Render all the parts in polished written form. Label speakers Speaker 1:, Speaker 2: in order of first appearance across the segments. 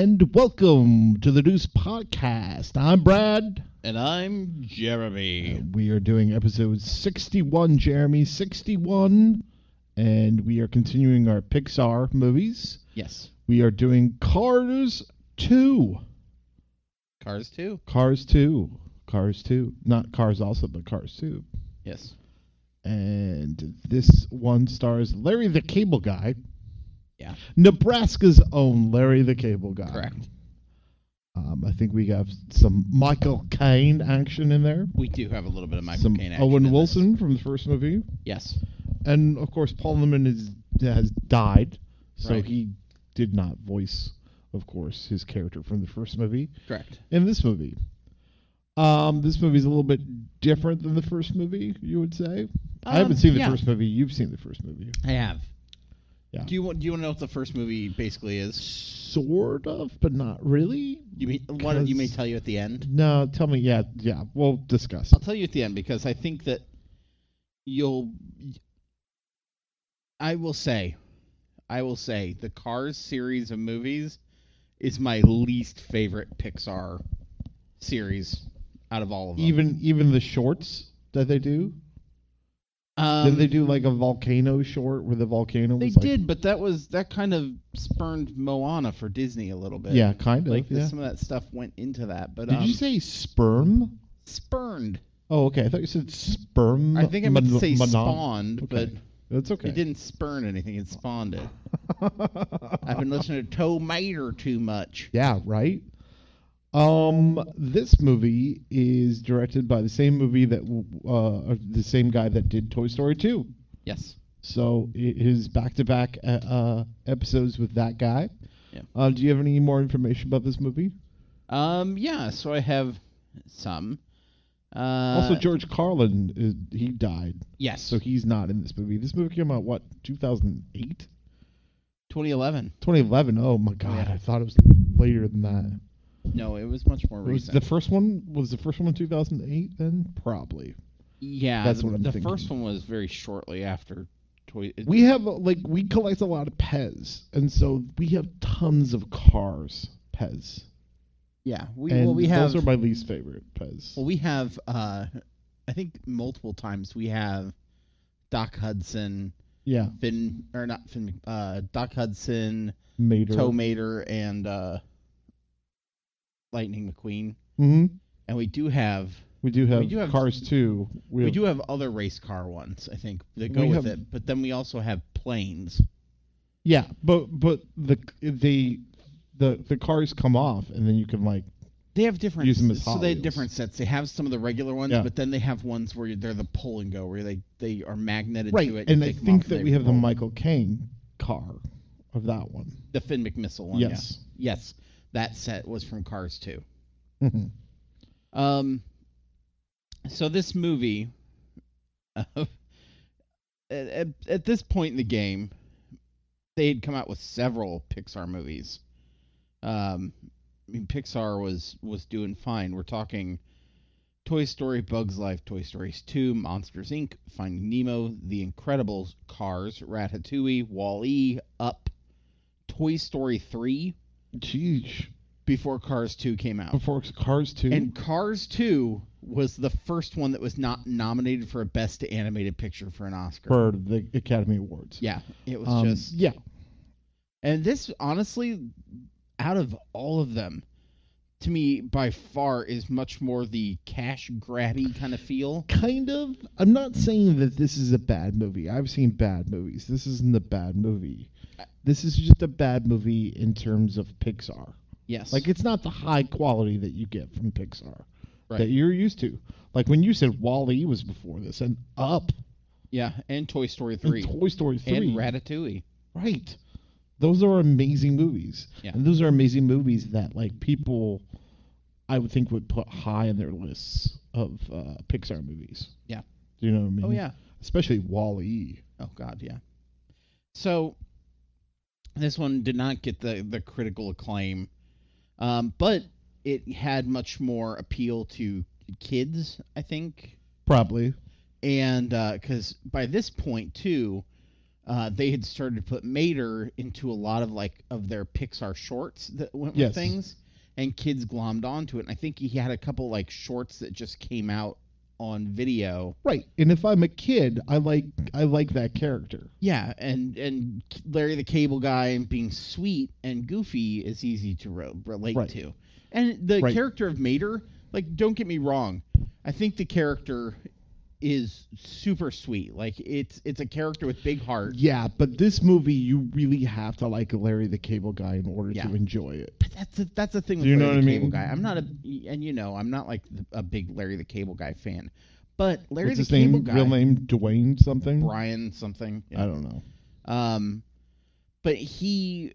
Speaker 1: and welcome to the Deuce Podcast. I'm Brad.
Speaker 2: And I'm Jeremy.
Speaker 1: We are doing episode 61, Jeremy, 61, and we are continuing our Pixar movies.
Speaker 2: Yes.
Speaker 1: We are doing Cars 2.
Speaker 2: Cars 2?
Speaker 1: Cars 2. Cars 2. Not Cars also, but Cars 2.
Speaker 2: Yes.
Speaker 1: And this one stars Larry the Cable Guy.
Speaker 2: Yeah.
Speaker 1: Nebraska's own Larry the Cable Guy.
Speaker 2: Correct.
Speaker 1: I think we have some Michael Caine action in there.
Speaker 2: We do have a little bit of Michael Caine action.
Speaker 1: Owen Wilson from the first movie.
Speaker 2: Yes.
Speaker 1: And, of course, Paul Newman has died, so
Speaker 2: Right.
Speaker 1: he did not voice, of course, his character from the first movie.
Speaker 2: Correct.
Speaker 1: In this movie. This movie's a little bit different than the first movie, you would say. I haven't seen the first movie. You've seen the first movie.
Speaker 2: I have.
Speaker 1: Yeah.
Speaker 2: Do you want to know what the first movie basically is?
Speaker 1: Sort of, but not really.
Speaker 2: You may tell you at the end?
Speaker 1: No, tell me. Yeah, we'll discuss.
Speaker 2: I'll tell you at the end because I think that I will say the Cars series of movies is my least favorite Pixar series out of all of them.
Speaker 1: Even the shorts that they do? Did they do like a volcano short where the volcano was
Speaker 2: They did, but that kind of spurned Moana for Disney a little bit.
Speaker 1: Yeah, kind of.
Speaker 2: Like
Speaker 1: yeah.
Speaker 2: some of that stuff went into that. But
Speaker 1: did you say sperm?
Speaker 2: Spurned.
Speaker 1: Oh, okay. I thought you said sperm.
Speaker 2: I think I meant to say spawned,
Speaker 1: okay.
Speaker 2: but
Speaker 1: that's okay.
Speaker 2: It didn't spurn anything. It spawned it. I've been listening to Toe Mater too much.
Speaker 1: Yeah, right. This movie is directed by the same same guy that did Toy Story 2.
Speaker 2: Yes.
Speaker 1: So it is back-to-back episodes with that guy.
Speaker 2: Yeah.
Speaker 1: Do you have any more information about this movie?
Speaker 2: Yeah. So I have some.
Speaker 1: Also, George Carlin, he died.
Speaker 2: Yes.
Speaker 1: So he's not in this movie. This movie came out, 2008?
Speaker 2: 2011.
Speaker 1: 2011. Oh, my God.
Speaker 2: Yeah.
Speaker 1: I thought it was later than that.
Speaker 2: No, it was much more recent.
Speaker 1: Was the first one 2008 then? Probably.
Speaker 2: Yeah,
Speaker 1: that's what I'm
Speaker 2: thinking. The first one was very shortly after Toy.
Speaker 1: We have we collect a lot of Pez, and so we have tons of Cars Pez.
Speaker 2: Yeah, we
Speaker 1: those
Speaker 2: have.
Speaker 1: Those are my least favorite Pez.
Speaker 2: Well, we have. I think multiple times we have Doc Hudson.
Speaker 1: Yeah.
Speaker 2: Doc Hudson,
Speaker 1: Mater.
Speaker 2: Toe Mater, and Lightning McQueen.
Speaker 1: Mm-hmm.
Speaker 2: And we do have
Speaker 1: Cars 2.
Speaker 2: We do have other race car ones, I think, that go with it. But then we also have planes.
Speaker 1: Yeah, but the cars come off, and then you can
Speaker 2: they have different.
Speaker 1: Use them as
Speaker 2: so they have
Speaker 1: Hot
Speaker 2: different sets. They have some of the regular ones,
Speaker 1: yeah.
Speaker 2: but then they have ones where they're the pull and go, where they are magneted
Speaker 1: right.
Speaker 2: to it.
Speaker 1: And I think that we have the Michael Caine car of that one.
Speaker 2: The Finn McMissile one.
Speaker 1: Yes.
Speaker 2: Yeah. Yes. That set was from Cars 2.
Speaker 1: Mm-hmm.
Speaker 2: So this movie, at this point in the game, they had come out with several Pixar movies. Pixar was doing fine. We're talking Toy Story, Bugs Life, Toy Story 2, Monsters, Inc., Finding Nemo, The Incredibles, Cars, Ratatouille, Wall-E, Up, Toy Story 3.
Speaker 1: Jeez.
Speaker 2: Before Cars 2 came out.
Speaker 1: Before Cars 2?
Speaker 2: And Cars 2 was the first one that was not nominated for a Best Animated Picture for an Oscar.
Speaker 1: For the Academy Awards.
Speaker 2: Yeah. It was just...
Speaker 1: Yeah.
Speaker 2: And this, honestly, out of all of them, to me, by far, is much more the cash grabby kind of feel.
Speaker 1: Kind of. I'm not saying that this is a bad movie. I've seen bad movies. This isn't a bad movie. This is just a bad movie in terms of Pixar.
Speaker 2: Yes.
Speaker 1: It's not the high quality that you get from Pixar
Speaker 2: that
Speaker 1: you're used to. Like when you said Wall-E was before this, and Up.
Speaker 2: Yeah, and Toy Story 3.
Speaker 1: And Toy Story 3.
Speaker 2: And Ratatouille.
Speaker 1: Right. Those are amazing movies.
Speaker 2: Yeah.
Speaker 1: And those are amazing movies that people, I would think, would put high on their lists of Pixar movies.
Speaker 2: Yeah.
Speaker 1: Do you know what I mean?
Speaker 2: Oh, yeah.
Speaker 1: Especially Wall-E.
Speaker 2: Oh, God, yeah. So, this one did not get the critical acclaim. But it had much more appeal to kids, I think.
Speaker 1: Probably.
Speaker 2: And because by this point, too, they had started to put Mater into a lot of of their Pixar shorts that went with
Speaker 1: Yes.
Speaker 2: things, and kids glommed onto it. And I think he had a couple shorts that just came out on video.
Speaker 1: Right. And if I'm a kid, I like that character.
Speaker 2: Yeah, and Larry the Cable Guy and being sweet and goofy is easy to relate
Speaker 1: Right.
Speaker 2: to. And the
Speaker 1: Right.
Speaker 2: character of Mater, don't get me wrong, I think the character is super sweet. It's a character with big heart.
Speaker 1: Yeah, but this movie, you really have to like Larry the Cable Guy in order
Speaker 2: Yeah.
Speaker 1: to enjoy it.
Speaker 2: But that's the thing with
Speaker 1: Do you know
Speaker 2: Larry
Speaker 1: what
Speaker 2: the
Speaker 1: I
Speaker 2: Cable
Speaker 1: mean?
Speaker 2: Guy. I'm not a big Larry the Cable Guy fan. But Larry
Speaker 1: What's
Speaker 2: the
Speaker 1: his
Speaker 2: Cable
Speaker 1: name?
Speaker 2: Guy,
Speaker 1: Real name? Dwayne something?
Speaker 2: Brian something.
Speaker 1: I don't know.
Speaker 2: But he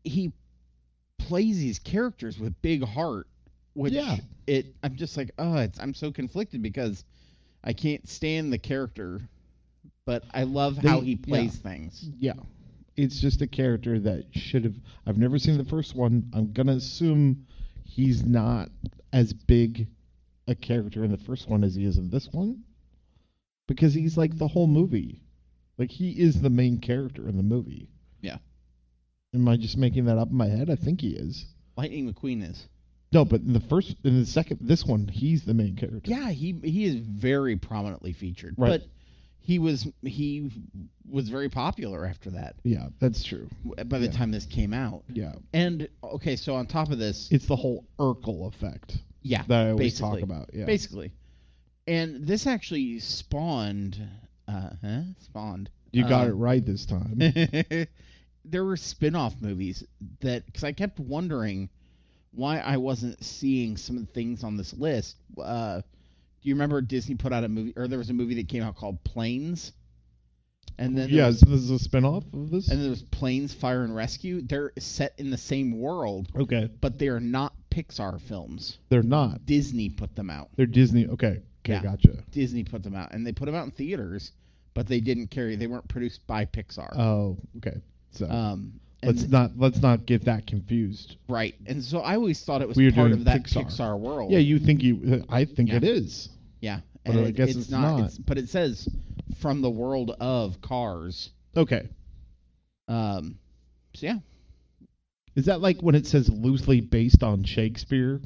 Speaker 2: plays these characters with big heart, which
Speaker 1: Yeah.
Speaker 2: I'm just I'm so conflicted because I can't stand the character, but I love how he plays things.
Speaker 1: Yeah. It's just a character that should have... I've never seen the first one. I'm going to assume he's not as big a character in the first one as he is in this one. Because he's the whole movie. He is the main character in the movie.
Speaker 2: Yeah.
Speaker 1: Am I just making that up in my head? I think he is.
Speaker 2: Lightning McQueen is.
Speaker 1: No, but in the second, this one, he's the main character.
Speaker 2: Yeah, he is very prominently featured.
Speaker 1: Right.
Speaker 2: But he was very popular after that.
Speaker 1: Yeah, that's true.
Speaker 2: By the time this came out.
Speaker 1: Yeah.
Speaker 2: And okay, so on top of this,
Speaker 1: It's the whole Urkel effect
Speaker 2: yeah,
Speaker 1: that I always
Speaker 2: basically,
Speaker 1: talk about. Yeah.
Speaker 2: basically. And this actually spawned. Spawned.
Speaker 1: You got it right this time.
Speaker 2: There were spin-off movies because I kept wondering why I wasn't seeing some of the things on this list. Do you remember Disney put out a movie, or there was a movie that came out called Planes? And then
Speaker 1: This is a spin-off of this?
Speaker 2: and there was Planes, Fire and Rescue. They're set in the same world,
Speaker 1: Okay.
Speaker 2: but they are not Pixar films.
Speaker 1: They're not.
Speaker 2: Disney put them out.
Speaker 1: They're Disney. Okay,
Speaker 2: Yeah.
Speaker 1: gotcha.
Speaker 2: Disney put them out, and they put them out in theaters, but they weren't produced by Pixar.
Speaker 1: Oh, okay. So
Speaker 2: and
Speaker 1: let's not get that confused.
Speaker 2: right. And so I always thought it was
Speaker 1: We're
Speaker 2: part
Speaker 1: doing
Speaker 2: of that
Speaker 1: Pixar.
Speaker 2: Pixar world.
Speaker 1: Yeah, I think
Speaker 2: Yeah.
Speaker 1: it is.
Speaker 2: Yeah.
Speaker 1: But
Speaker 2: And
Speaker 1: I guess it's not.
Speaker 2: But it says from the world of Cars.
Speaker 1: Okay.
Speaker 2: So yeah.
Speaker 1: Is that when it says loosely based on Shakespeare?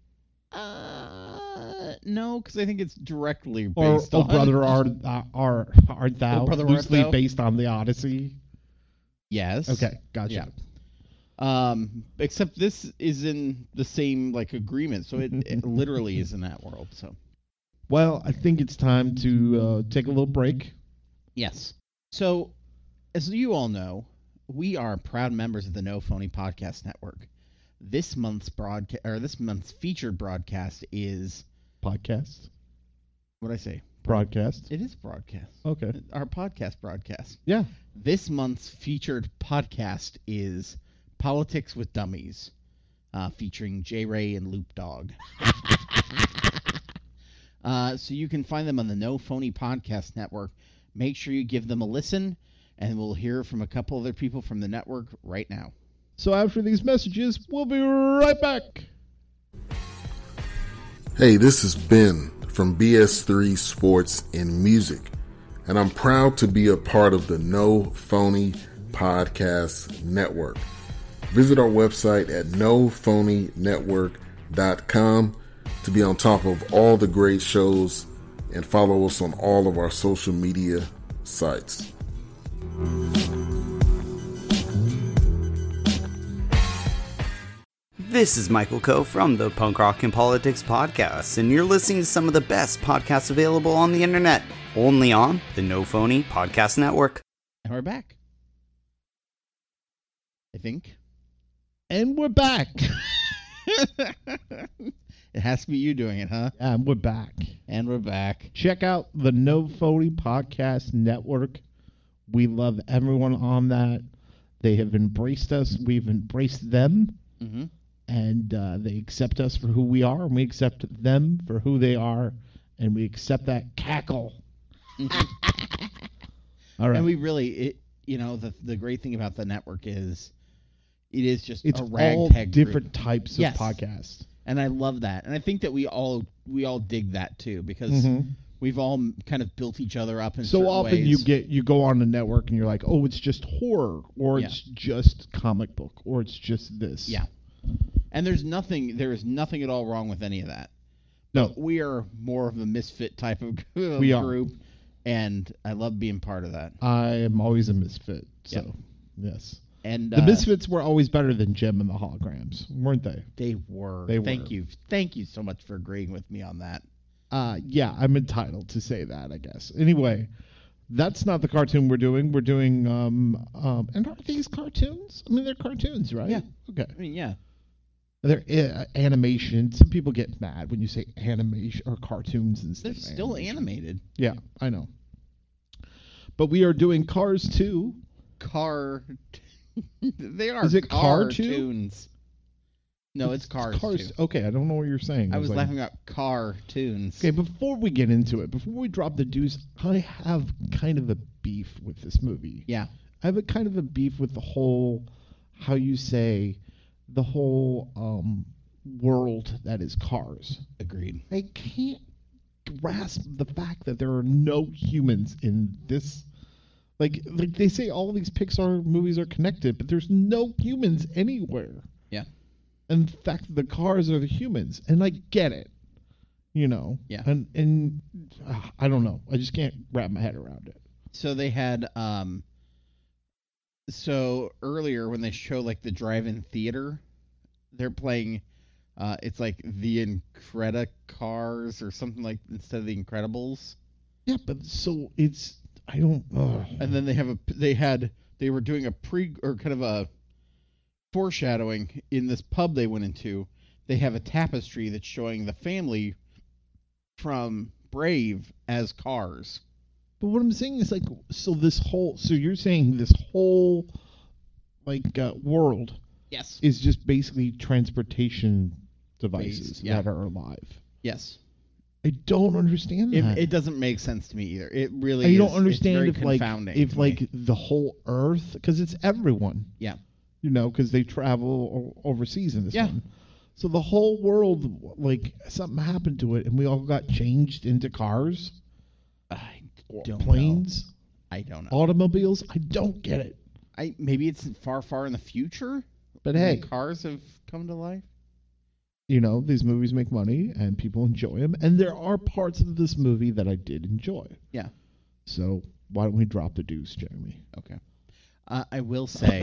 Speaker 2: No, because I think it's directly
Speaker 1: Or
Speaker 2: based
Speaker 1: Oh
Speaker 2: on.
Speaker 1: Brother Art Thou
Speaker 2: Brother, Art
Speaker 1: loosely
Speaker 2: Thou?
Speaker 1: based on the Odyssey?
Speaker 2: Yes.
Speaker 1: Okay, gotcha.
Speaker 2: Yeah. Except this is in the same agreement, so it literally is in that world. So.
Speaker 1: Well, I think it's time to take a little break.
Speaker 2: Yes. So, as you all know, we are proud members of the No Phony Podcast Network. This month's featured broadcast is
Speaker 1: Podcast?
Speaker 2: what did I say?
Speaker 1: Broadcast?
Speaker 2: It is broadcast.
Speaker 1: Okay.
Speaker 2: Our podcast broadcast.
Speaker 1: Yeah.
Speaker 2: This month's featured podcast is Politics with Dummies, featuring J. Ray and Loop Dog. So you can find them on the No Phony Podcast Network. Make sure you give them a listen, and we'll hear from a couple other people from the network right now.
Speaker 1: So after these messages, we'll be right back.
Speaker 3: Hey, this is Ben from BS3 Sports and Music, and I'm proud to be a part of the No Phony Podcast Network. Visit our website at nophonynetwork.com to be on top of all the great shows and follow us on all of our social media sites.
Speaker 4: This is Michael Coe from the Punk Rock and Politics Podcast, and you're listening to some of the best podcasts available on the internet, only on the No Phony Podcast Network.
Speaker 2: And we're back. I think.
Speaker 1: And we're back.
Speaker 2: It has to be you doing it, huh?
Speaker 1: And we're back.
Speaker 2: And we're back.
Speaker 1: Check out the No Phony Podcast Network. We love everyone on that. They have embraced us. We've embraced them.
Speaker 2: Mm-hmm.
Speaker 1: And they accept us for who we are, and we accept them for who they are, and we accept that cackle. All right.
Speaker 2: And we really, the great thing about the network is it is just
Speaker 1: It's
Speaker 2: a
Speaker 1: all
Speaker 2: ragtag
Speaker 1: different
Speaker 2: group.
Speaker 1: types of
Speaker 2: Yes.
Speaker 1: podcasts.
Speaker 2: And I love that. And I think that we all dig that too, because
Speaker 1: Mhm.
Speaker 2: We've all kind of built each other up in
Speaker 1: So
Speaker 2: certain
Speaker 1: often
Speaker 2: ways.
Speaker 1: you go on a network and you're like, oh, it's just horror, or it's just comic book, or it's just this.
Speaker 2: Yeah. And there is nothing at all wrong with any of that.
Speaker 1: No.
Speaker 2: We are more of a misfit type of
Speaker 1: We are.
Speaker 2: group, and I love being part of that.
Speaker 1: I am always a misfit. So, yes.
Speaker 2: And
Speaker 1: The Misfits were always better than Jem and the Holograms, weren't they?
Speaker 2: They were.
Speaker 1: They
Speaker 2: Thank
Speaker 1: were.
Speaker 2: you. Thank you so much for agreeing with me on that.
Speaker 1: Yeah, I'm entitled to say that, I guess. Anyway, that's not the cartoon we're doing. We're doing, and are these cartoons? I mean, they're cartoons, right?
Speaker 2: Yeah.
Speaker 1: Okay.
Speaker 2: I mean, yeah.
Speaker 1: They're animation. Some people get mad when you say animation or cartoons instead
Speaker 2: They're
Speaker 1: of
Speaker 2: still
Speaker 1: animation.
Speaker 2: animated.
Speaker 1: Yeah, I know. But we are doing Cars 2.
Speaker 2: They are
Speaker 1: Is it Car 2?
Speaker 2: cartoons. No, it's Cars 2.
Speaker 1: Okay, I don't know what you're saying.
Speaker 2: I was
Speaker 1: like,
Speaker 2: laughing about cartoons.
Speaker 1: Okay, before we get into it, before we drop the deuce, I have kind of a beef with this movie.
Speaker 2: Yeah.
Speaker 1: I have a kind of a beef with the whole, how you say, the whole world that is Cars.
Speaker 2: Agreed.
Speaker 1: I can't grasp the fact that there are no humans in this. Like they say all these Pixar movies are connected, but there's no humans anywhere.
Speaker 2: Yeah.
Speaker 1: And the fact that the cars are the humans, and I get it,
Speaker 2: Yeah.
Speaker 1: And I don't know. I just can't wrap my head around it.
Speaker 2: So they had so earlier when they show like the drive-in theater, they're playing it's like the Incredicars or something like instead of the Incredibles.
Speaker 1: Yeah, but so it's I don't.
Speaker 2: And then they were doing a kind of a foreshadowing in this pub they went into. They have a tapestry that's showing the family from Brave as Cars.
Speaker 1: But what I'm saying is like, so you're saying this whole world
Speaker 2: Yes.
Speaker 1: is just basically transportation devices
Speaker 2: Yeah.
Speaker 1: that are alive.
Speaker 2: Yes.
Speaker 1: I don't understand that.
Speaker 2: It doesn't make sense to me either. It really
Speaker 1: I
Speaker 2: is.
Speaker 1: don't understand
Speaker 2: it's very confounding to me.
Speaker 1: the whole Earth, because it's everyone.
Speaker 2: Yeah.
Speaker 1: Because they travel overseas in this
Speaker 2: Yeah.
Speaker 1: one. So the whole world, something happened to it, and we all got changed into cars,
Speaker 2: I
Speaker 1: or
Speaker 2: don't
Speaker 1: planes,
Speaker 2: know. I don't know.
Speaker 1: automobiles. I don't get it.
Speaker 2: Maybe it's far in the future.
Speaker 1: But
Speaker 2: when
Speaker 1: hey,
Speaker 2: cars have come to life.
Speaker 1: these movies make money, and people enjoy them. And there are parts of this movie that I did enjoy.
Speaker 2: Yeah.
Speaker 1: So why don't we drop the deuce, Jeremy?
Speaker 2: Okay. I will say,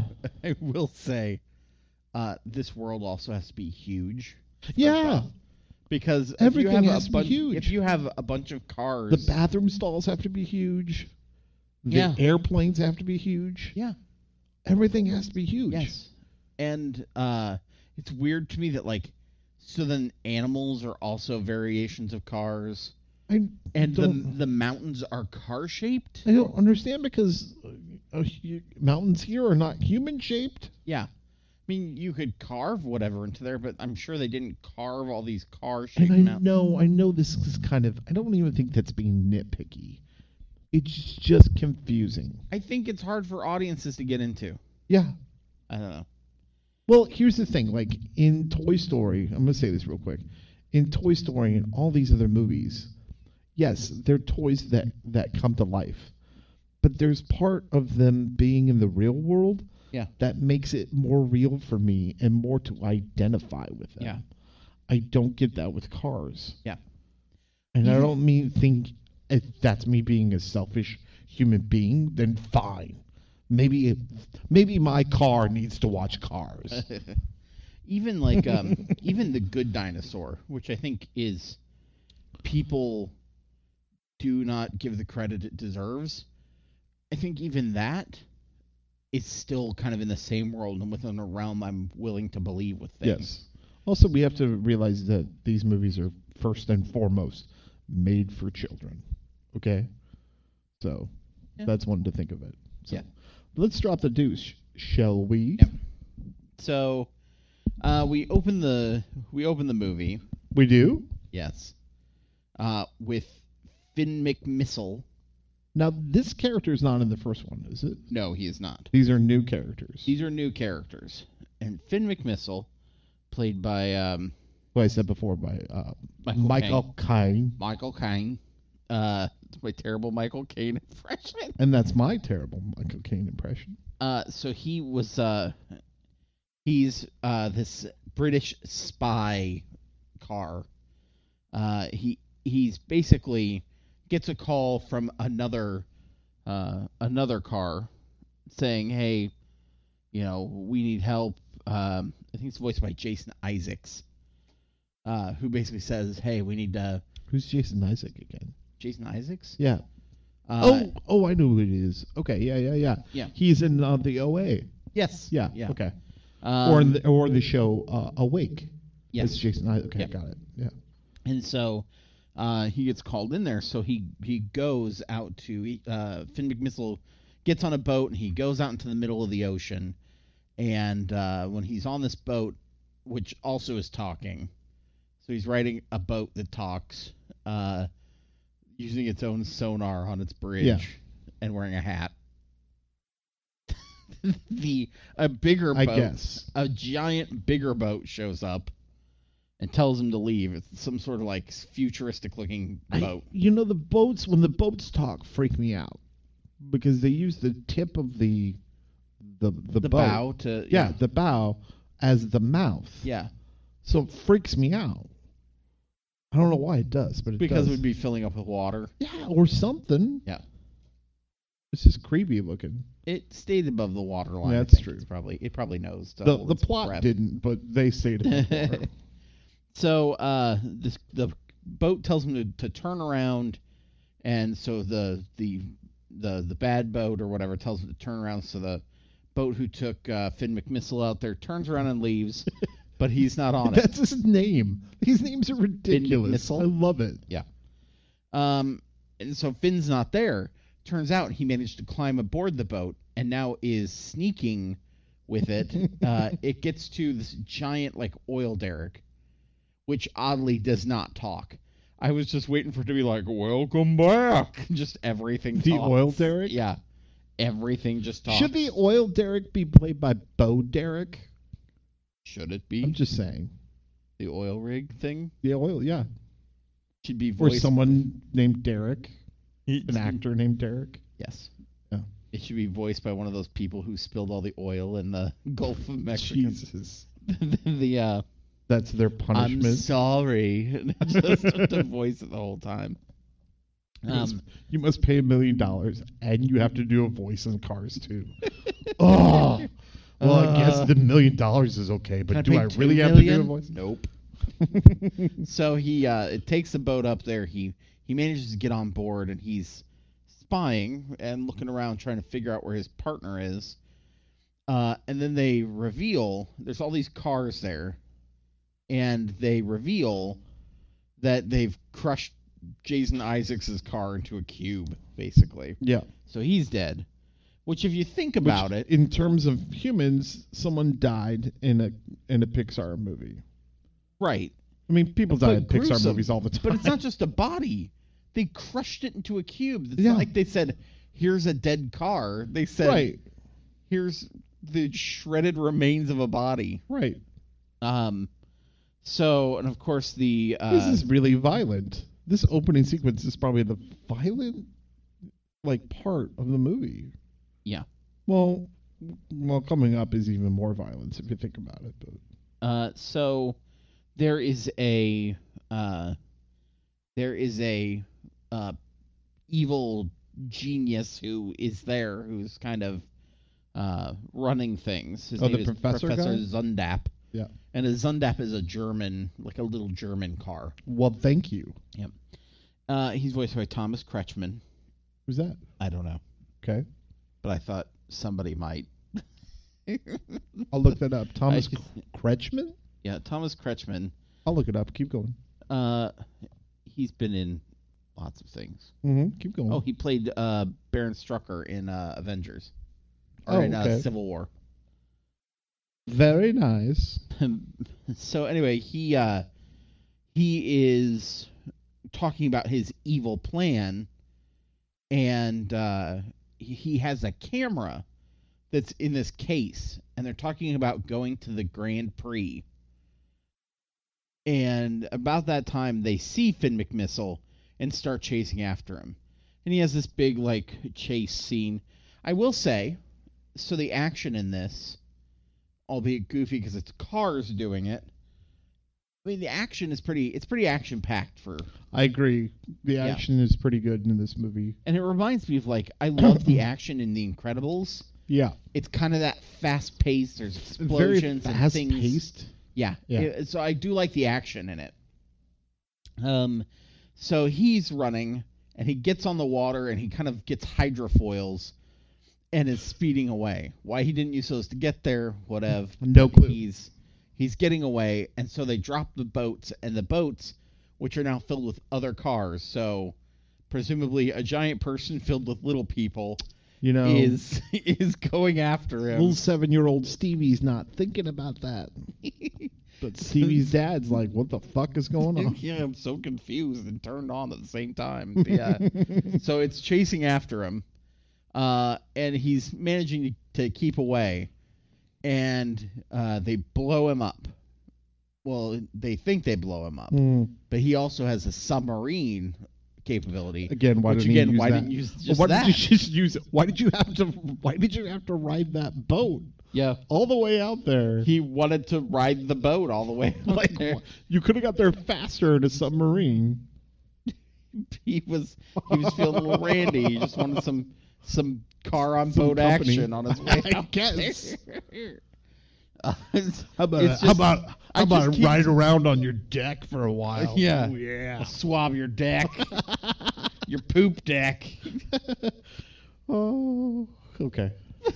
Speaker 2: this world also has to be huge.
Speaker 1: Yeah.
Speaker 2: Because
Speaker 1: Everything has to be huge.
Speaker 2: If you have a bunch of cars,
Speaker 1: The bathroom stalls have to be huge. The
Speaker 2: Yeah.
Speaker 1: airplanes have to be huge.
Speaker 2: Yeah.
Speaker 1: Everything has to be huge.
Speaker 2: Yes. And it's weird to me that so then animals are also variations of cars,
Speaker 1: And
Speaker 2: the mountains are car shaped.
Speaker 1: I don't understand because mountains here are not human shaped.
Speaker 2: Yeah. I mean, you could carve whatever into there, but I'm sure they didn't carve all these car-shaped
Speaker 1: And
Speaker 2: mountains.
Speaker 1: I know this is kind of, I don't even think that's being nitpicky. It's just confusing.
Speaker 2: I think it's hard for audiences to get into.
Speaker 1: Yeah.
Speaker 2: I don't know.
Speaker 1: Well, here's the thing. Like in Toy Story, I'm going to say this real quick. In Toy Story and all these other movies, yes, they're toys that come to life. But there's part of them being in the real world that makes it more real for me and more to identify with them.
Speaker 2: Yeah.
Speaker 1: I don't get that with cars.
Speaker 2: Yeah.
Speaker 1: And I don't think if that's me being a selfish human being, then fine. Maybe my car needs to watch Cars.
Speaker 2: Even even The Good Dinosaur, which I think is people do not give the credit it deserves. I think even that is still kind of in the same world and within a realm I'm willing to believe with things.
Speaker 1: Yes. Also, we have to realize that these movies are first and foremost made for children. Okay? So, that's one to think of it. So, let's drop the deuce, shall we?
Speaker 2: Yeah. So, we open the movie.
Speaker 1: We do?
Speaker 2: Yes. With Finn McMissile.
Speaker 1: Now, this character is not in the first one, is it?
Speaker 2: No, he is not.
Speaker 1: These are new characters.
Speaker 2: These are new characters. And Finn McMissile, played by
Speaker 1: Who I said before by
Speaker 2: Michael
Speaker 1: Caine.
Speaker 2: Michael Caine. my terrible Michael Caine impression.
Speaker 1: And that's my terrible Michael Caine impression.
Speaker 2: So he was he's this British spy car. He's basically gets a call from another car saying, "Hey, we need help." I think it's voiced by Jason Isaacs, who basically says, "Hey, we need
Speaker 1: Who's Jason Isaac again?
Speaker 2: Jason Isaacs."
Speaker 1: Yeah. I know who it is. Okay, yeah. He's in the OA.
Speaker 2: Yes.
Speaker 1: Yeah.
Speaker 2: Yeah.
Speaker 1: Okay. Or the show Awake.
Speaker 2: Yes.
Speaker 1: It's Jason Isaac. Okay,
Speaker 2: Yep.
Speaker 1: got it. Yeah.
Speaker 2: And so he gets called in there. So he goes out to Finn McMissile gets on a boat and he goes out into the middle of the ocean. And when he's on this boat, which also is talking, so he's riding a boat that talks, using its own sonar on its bridge, and wearing a hat. A bigger boat,
Speaker 1: I guess.
Speaker 2: a giant bigger boat shows up and tells him to leave. It's some sort of like futuristic looking boat.
Speaker 1: The boats, when the boats talk, freak me out because they use the tip of the boat,
Speaker 2: bow to
Speaker 1: the bow as the mouth.
Speaker 2: Yeah.
Speaker 1: So it freaks me out. I don't know why it does, but it
Speaker 2: because
Speaker 1: does.
Speaker 2: it would be filling up with water.
Speaker 1: Yeah, or something.
Speaker 2: Yeah.
Speaker 1: It's just creepy looking.
Speaker 2: It stayed above the water line.
Speaker 1: Yeah,
Speaker 2: I
Speaker 1: that's
Speaker 2: think.
Speaker 1: true.
Speaker 2: It probably knows. To
Speaker 1: The
Speaker 2: hold its
Speaker 1: plot
Speaker 2: breath.
Speaker 1: didn't, but they stayed above water.
Speaker 2: So the boat tells him to turn around, and so the bad boat or whatever tells him to turn around. So the boat who took Finn McMissile out there turns around and leaves, but he's not on it.
Speaker 1: That's his name. These names are ridiculous. I
Speaker 2: McMissile?
Speaker 1: love it.
Speaker 2: Yeah. And so Finn's not there. Turns out he managed to climb aboard the boat and now is sneaking with it. It gets to this giant like oil derrick, which oddly does not talk. I was just waiting for it to be like, "Welcome back." Just everything
Speaker 1: The
Speaker 2: talks.
Speaker 1: oil derrick?
Speaker 2: Yeah. Everything just talks.
Speaker 1: Should the oil derrick be played by Bo Derek?
Speaker 2: Should it be?
Speaker 1: I'm just saying.
Speaker 2: The oil rig thing?
Speaker 1: The oil, yeah.
Speaker 2: Should be
Speaker 1: Or
Speaker 2: voiced.
Speaker 1: someone named Derek. An actor named Derek.
Speaker 2: Yes.
Speaker 1: Yeah.
Speaker 2: It should be voiced by one of those people who spilled all the oil in the Gulf of Mexico.
Speaker 1: Jesus. That's their punishment.
Speaker 2: I'm sorry. Just to voice it the whole time.
Speaker 1: You must pay $1 million, and you have to do a voice in Cars too. Oh, well, I guess the $1 million is okay, but do
Speaker 2: pay
Speaker 1: I
Speaker 2: $2
Speaker 1: really have to do a
Speaker 2: million?
Speaker 1: voice?
Speaker 2: Nope. So he it takes the boat up there. He manages to get on board, and he's spying and looking around, trying to figure out where his partner is. And then they reveal there's all these cars there, and they reveal that they've crushed Jason Isaacs' car into a cube, basically.
Speaker 1: Yeah.
Speaker 2: So he's dead. Which, if you think about it,
Speaker 1: in terms of humans, someone died in a Pixar movie.
Speaker 2: right?
Speaker 1: I mean, people die in
Speaker 2: But
Speaker 1: Pixar
Speaker 2: gruesome.
Speaker 1: movies all the time.
Speaker 2: But it's not just a body. They crushed it into a cube. It's
Speaker 1: Yeah.
Speaker 2: not like they said, "Here's a dead car." They said,
Speaker 1: right.
Speaker 2: "Here's the shredded remains of a body."
Speaker 1: Right.
Speaker 2: So, and of course the
Speaker 1: This is really violent. This opening sequence is probably the violent, part of the movie.
Speaker 2: yeah.
Speaker 1: Well, coming up is even more violence if you think about it. But
Speaker 2: So there is a evil genius who is there, who's kind of running things. His name
Speaker 1: the
Speaker 2: is
Speaker 1: professor
Speaker 2: Professor
Speaker 1: guy?
Speaker 2: Zundap.
Speaker 1: yeah.
Speaker 2: And a Zundap is a German, like a little German car.
Speaker 1: Well, thank you.
Speaker 2: Yep. He's voiced by Thomas Kretschmann.
Speaker 1: Who's that?
Speaker 2: I don't know,
Speaker 1: Okay.
Speaker 2: but I thought somebody might.
Speaker 1: I'll look that up. Thomas
Speaker 2: I-
Speaker 1: Kretschmann?
Speaker 2: Yeah, Thomas Kretschmann.
Speaker 1: I'll look it up. Keep going.
Speaker 2: He's been in lots of things.
Speaker 1: Mm-hmm. Keep going.
Speaker 2: Oh, he played Baron Strucker in Avengers. Or
Speaker 1: Oh,
Speaker 2: in
Speaker 1: okay.
Speaker 2: Civil War.
Speaker 1: Very nice.
Speaker 2: So anyway, he is talking about his evil plan, and he has a camera that's in this case, and they're talking about going to the Grand Prix. And about that time, they see Finn McMissile, and start chasing after him. And he has this big, like, chase scene. I will say, so the action in this, albeit goofy because it's cars doing it, I mean, the action is pretty action-packed for...
Speaker 1: I agree. The action is pretty good in this movie.
Speaker 2: And it reminds me of, like, I love the action in The Incredibles.
Speaker 1: Yeah.
Speaker 2: It's kind of that fast-paced. There's explosions
Speaker 1: very
Speaker 2: and things.
Speaker 1: fast-paced.
Speaker 2: Yeah. So I do like the action in it. So he's running, and he gets on the water, and he kind of gets hydrofoils and is speeding away. Why he didn't use those to get there, whatever.
Speaker 1: No clue.
Speaker 2: He's getting away, and so they drop the boats, and the boats, which are now filled with other cars, so presumably a giant person filled with little people, is going after him.
Speaker 1: Little 7-year-old Stevie's not thinking about that. But Stevie's dad's like, what the fuck is going on?
Speaker 2: Yeah, I'm so confused and turned on at the same time. Yeah. So it's chasing after him, and he's managing to keep away. And they blow him up. Well, they think they blow him up, but he also has a submarine capability.
Speaker 1: Again, why didn't you use just
Speaker 2: that?
Speaker 1: Did you just use it? Why did you have to ride that boat?
Speaker 2: Yeah,
Speaker 1: all the way out there.
Speaker 2: He wanted to ride the boat all the way out there.
Speaker 1: You could have got there faster in a submarine.
Speaker 2: He was feeling a little randy. He just wanted some car on boat action on his way out.
Speaker 1: I guess.
Speaker 2: How
Speaker 1: about ride around on your deck for a while?
Speaker 2: Yeah.
Speaker 1: Oh, yeah.
Speaker 2: Swab your deck. Your poop deck.
Speaker 1: Oh, okay.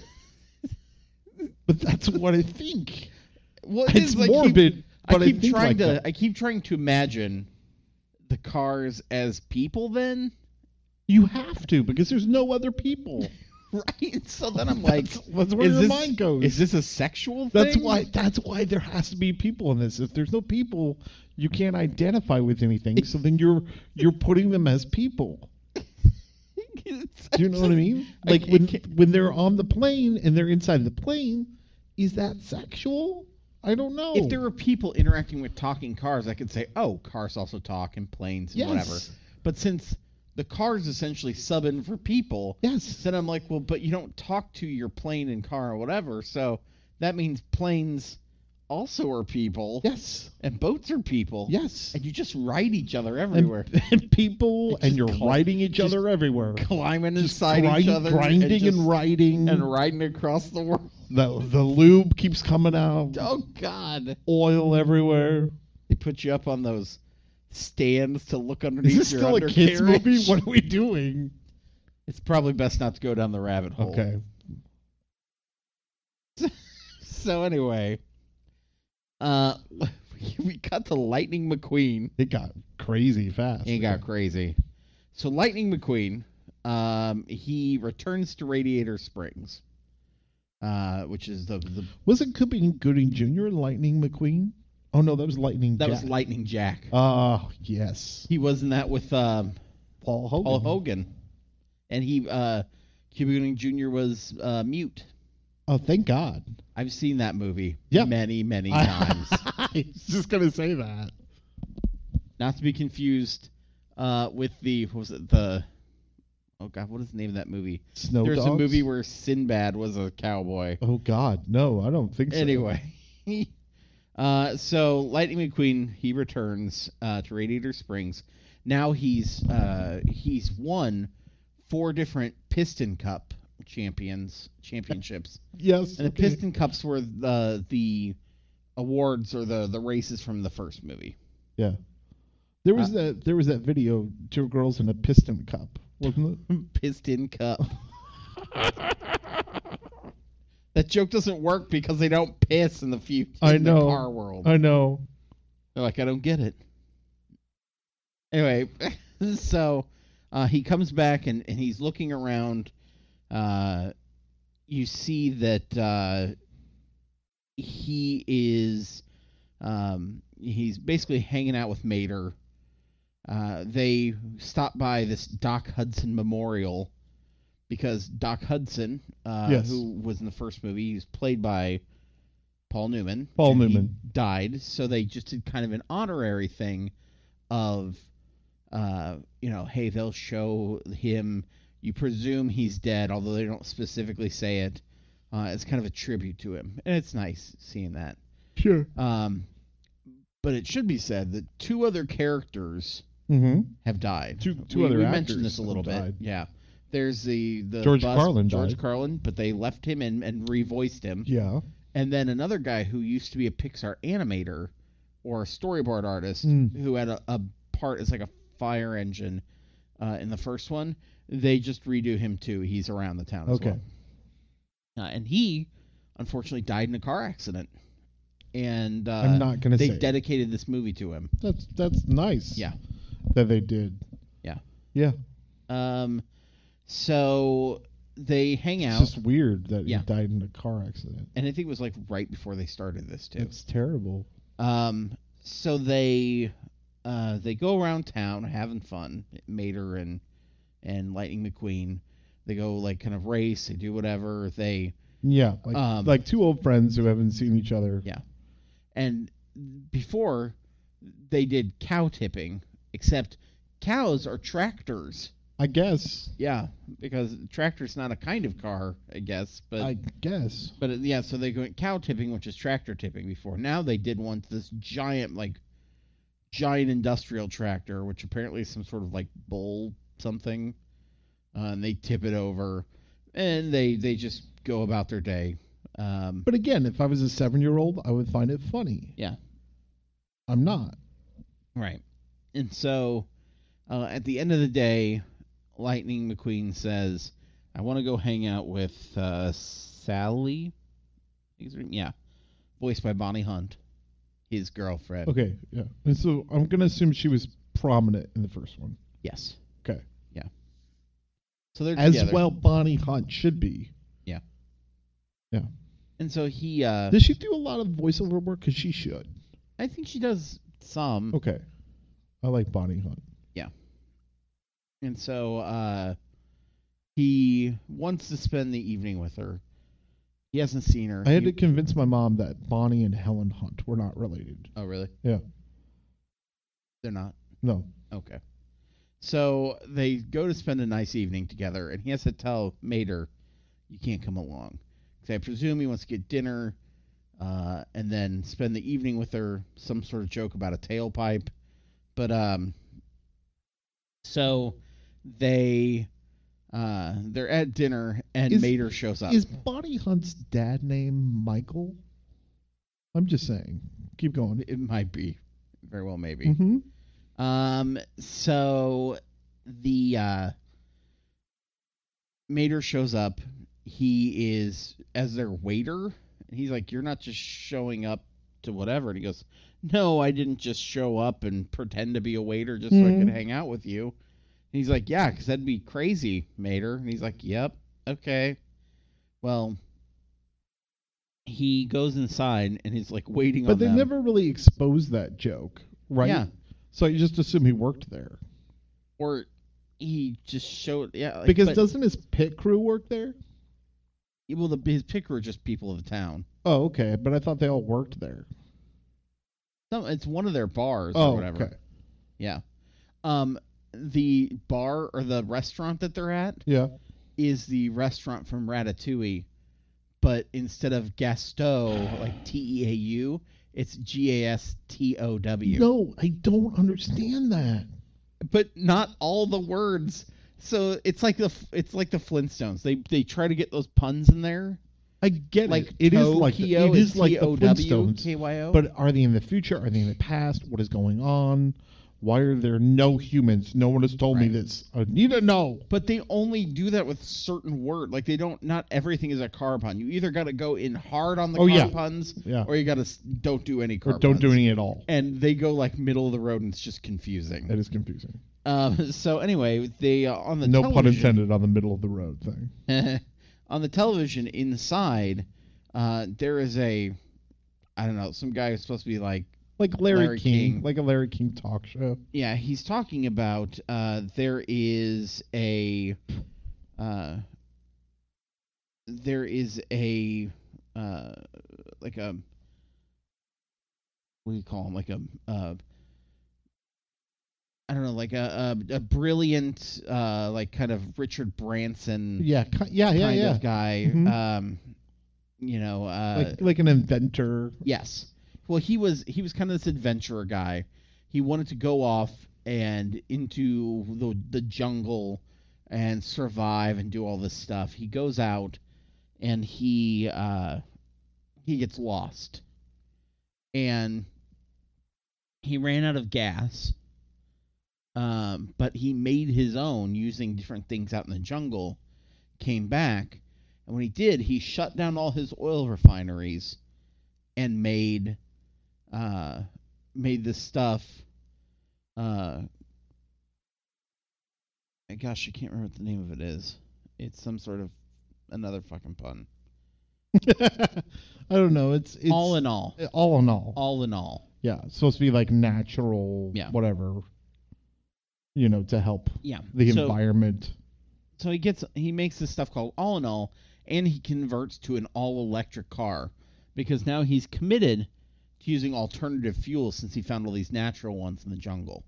Speaker 1: But that's what I think.
Speaker 2: Well,
Speaker 1: it's morbid, but I
Speaker 2: keep trying to imagine the cars as people then.
Speaker 1: You have to, because there's no other people.
Speaker 2: Right? So then I'm like,
Speaker 1: that's where your mind goes.
Speaker 2: Is this a sexual thing?
Speaker 1: That's why there has to be people in this. If there's no people, you can't identify with anything. So then you're putting them as people. Do you know what I mean? Like when they're on the plane and they're inside the plane, is that sexual? I don't know.
Speaker 2: If there were people interacting with talking cars, I could say, oh, cars also talk and planes and whatever. But since the cars essentially sub in for people, then I'm like, well, but you don't talk to your plane and car or whatever, so that means planes also are people.
Speaker 1: Yes.
Speaker 2: And boats are people.
Speaker 1: Yes.
Speaker 2: And you just ride each other everywhere.
Speaker 1: And people, and you're riding each other everywhere.
Speaker 2: Climbing inside each other.
Speaker 1: Grinding and riding.
Speaker 2: And riding across the world.
Speaker 1: The lube keeps coming out.
Speaker 2: Oh, God.
Speaker 1: Oil everywhere.
Speaker 2: They put you up on those stands to look underneath your
Speaker 1: Is this still a kids movie? What are we doing?
Speaker 2: It's probably best not to go down the rabbit hole.
Speaker 1: Okay.
Speaker 2: So anyway, we cut to Lightning McQueen.
Speaker 1: It got crazy fast.
Speaker 2: It got crazy. So Lightning McQueen, he returns to Radiator Springs, which is the
Speaker 1: Was it Cuba Gooding Jr. and Lightning McQueen? Oh no, that was Lightning Jack.
Speaker 2: That was Lightning Jack.
Speaker 1: Yes.
Speaker 2: He was in that with
Speaker 1: Paul Hogan.
Speaker 2: Paul Hogan. And he Cuba Gooding Jr. was mute.
Speaker 1: Oh, thank God.
Speaker 2: I've seen that movie many, many times.
Speaker 1: I was just going to say that.
Speaker 2: Not to be confused with what is the name of that movie?
Speaker 1: Snow
Speaker 2: There's
Speaker 1: Dogs?
Speaker 2: a movie where Sinbad was a cowboy.
Speaker 1: Oh, God. No, I don't think so.
Speaker 2: Anyway. So Lightning McQueen, he returns to Radiator Springs. Now he's won 4 different Piston Cup championships.
Speaker 1: Yes.
Speaker 2: And the Piston Cups were the awards or the races from the first movie.
Speaker 1: Yeah. There was that video, 2 girls in a piston cup, wasn't it?
Speaker 2: Piston Cup. That joke doesn't work because they don't piss in the the car world.
Speaker 1: I know.
Speaker 2: They're like, I don't get it. Anyway, so he comes back and he's looking around. You see that he is he's basically hanging out with Mater. They stop by this Doc Hudson memorial because Doc Hudson, who was in the first movie, he's played by Paul Newman. He died, so they just did kind of an honorary thing of hey, they'll show him. You presume he's dead, although they don't specifically say it. It's kind of a tribute to him, and it's nice seeing that.
Speaker 1: Sure.
Speaker 2: But it should be said that two other characters have died.
Speaker 1: Two
Speaker 2: we
Speaker 1: other actors
Speaker 2: mentioned this a little bit.
Speaker 1: died.
Speaker 2: Yeah. There's the
Speaker 1: George
Speaker 2: bus,
Speaker 1: Carlin
Speaker 2: George
Speaker 1: died.
Speaker 2: Carlin, but they left him and revoiced him.
Speaker 1: Yeah.
Speaker 2: And then another guy who used to be a Pixar animator or a storyboard artist who had a part as like a fire engine in the first one. They just redo him too. He's around the town as well. And he, unfortunately, died in a car accident. And
Speaker 1: I'm not gonna
Speaker 2: they
Speaker 1: say
Speaker 2: dedicated this movie to him.
Speaker 1: That's nice.
Speaker 2: Yeah.
Speaker 1: That they did.
Speaker 2: Yeah.
Speaker 1: Yeah.
Speaker 2: So they hang out.
Speaker 1: It's just weird that
Speaker 2: Yeah.
Speaker 1: he died in a car accident.
Speaker 2: And I think it was like right before they started this too.
Speaker 1: It's terrible.
Speaker 2: So they go around town having fun. Mater and Lightning McQueen. They go like kind of race. They do whatever.
Speaker 1: Yeah, like two old friends who haven't seen each other.
Speaker 2: Yeah. And before they did cow tipping, except cows are tractors.
Speaker 1: I guess.
Speaker 2: Yeah, because tractor's not a kind of car, I guess. But
Speaker 1: I guess.
Speaker 2: But yeah, so they go cow tipping, which is tractor tipping before. Now they did one to this giant industrial tractor, which apparently is some sort of like bull something. And they tip it over, and they just go about their day.
Speaker 1: But again, if I was a 7-year-old, I would find it funny.
Speaker 2: Yeah.
Speaker 1: I'm not.
Speaker 2: Right. And so at the end of the day, Lightning McQueen says, I want to go hang out with Sally. Yeah. Voiced by Bonnie Hunt, his girlfriend.
Speaker 1: Okay, yeah. And so I'm going to assume she was prominent in the first one.
Speaker 2: Yes.
Speaker 1: Okay.
Speaker 2: Yeah. So they're
Speaker 1: As
Speaker 2: together.
Speaker 1: well Bonnie Hunt should be.
Speaker 2: Yeah.
Speaker 1: Yeah.
Speaker 2: And so he...
Speaker 1: does she do a lot of voiceover work? Because she should.
Speaker 2: I think she does some.
Speaker 1: Okay. I like Bonnie Hunt.
Speaker 2: Yeah. And so he wants to spend the evening with her. He hasn't seen her.
Speaker 1: I had to convince my mom that Bonnie and Helen Hunt were not related.
Speaker 2: Oh, really?
Speaker 1: Yeah.
Speaker 2: They're not?
Speaker 1: No.
Speaker 2: Okay. So they go to spend a nice evening together, and he has to tell Mater, you can't come along. Because I presume he wants to get dinner and then spend the evening with her, some sort of joke about a tailpipe. But so they're at dinner, and Mater shows up.
Speaker 1: Is Bonnie Hunt's dad name Michael? I'm just saying. Keep going.
Speaker 2: It might be. Very well, maybe.
Speaker 1: Mm-hmm.
Speaker 2: So the Mater shows up. He is as their waiter. And he's like, you're not just showing up to whatever. And he goes, no, I didn't just show up and pretend to be a waiter just so I could hang out with you. And he's like, yeah, because that'd be crazy, Mater. And he's like, yep, okay. Well, he goes inside and he's like waiting on them.
Speaker 1: But they never really exposed that joke, right?
Speaker 2: Yeah.
Speaker 1: So you just assume he worked there.
Speaker 2: Or he just showed, yeah. Like,
Speaker 1: Because doesn't his pit crew work there?
Speaker 2: Well, his pit crew are just people of the town.
Speaker 1: Oh, okay. But I thought they all worked there.
Speaker 2: No, it's one of their bars or whatever.
Speaker 1: Okay.
Speaker 2: Yeah. The bar or the restaurant that they're at is the restaurant from Ratatouille, but instead of Gastow, like Teau, it's Gastow.
Speaker 1: No, I don't understand that.
Speaker 2: But not all the words. So it's like the Flintstones. They try to get those puns in there.
Speaker 1: I get
Speaker 2: like
Speaker 1: it. It is like the Flintstones.
Speaker 2: K-Y-O.
Speaker 1: But are they in the future? Are they in the past? What is going on? Why are there no humans? No one has told me this. I need to know.
Speaker 2: But they only do that with certain words. Like they don't. Not everything is a car pun. You either got to go in hard on the car puns, or you got to don't do any car.
Speaker 1: Or don't
Speaker 2: puns.
Speaker 1: do any at all.
Speaker 2: And they go like middle of the road, and it's just confusing.
Speaker 1: That is confusing.
Speaker 2: So anyway, they on the
Speaker 1: no
Speaker 2: television,
Speaker 1: pun intended on the middle of the road thing.
Speaker 2: On the television inside, there is I don't know, some guy who's supposed to be like
Speaker 1: Larry King, like a Larry King talk show.
Speaker 2: Yeah, he's talking about there is a like a, what do you call him, like a I don't know, like a brilliant, like kind of Richard Branson
Speaker 1: Yeah,
Speaker 2: kind of guy.
Speaker 1: Mhm.
Speaker 2: Like
Speaker 1: an inventor.
Speaker 2: yes. Well, he was kind of this adventurer guy. He wanted to go off and into the jungle and survive and do all this stuff. He goes out and he gets lost. And he ran out of gas. But he made his own using different things out in the jungle, came back, and when he did, he shut down all his oil refineries and made this stuff. Gosh, I can't remember what the name of it is. It's some sort of another fucking pun.
Speaker 1: I don't know. It's
Speaker 2: all in all.
Speaker 1: All in all.
Speaker 2: All in all.
Speaker 1: Yeah, it's supposed to be like natural, whatever. To help the environment.
Speaker 2: So he makes this stuff called All in All, and he converts to an all-electric car because now he's committed to using alternative fuels since he found all these natural ones in the jungle.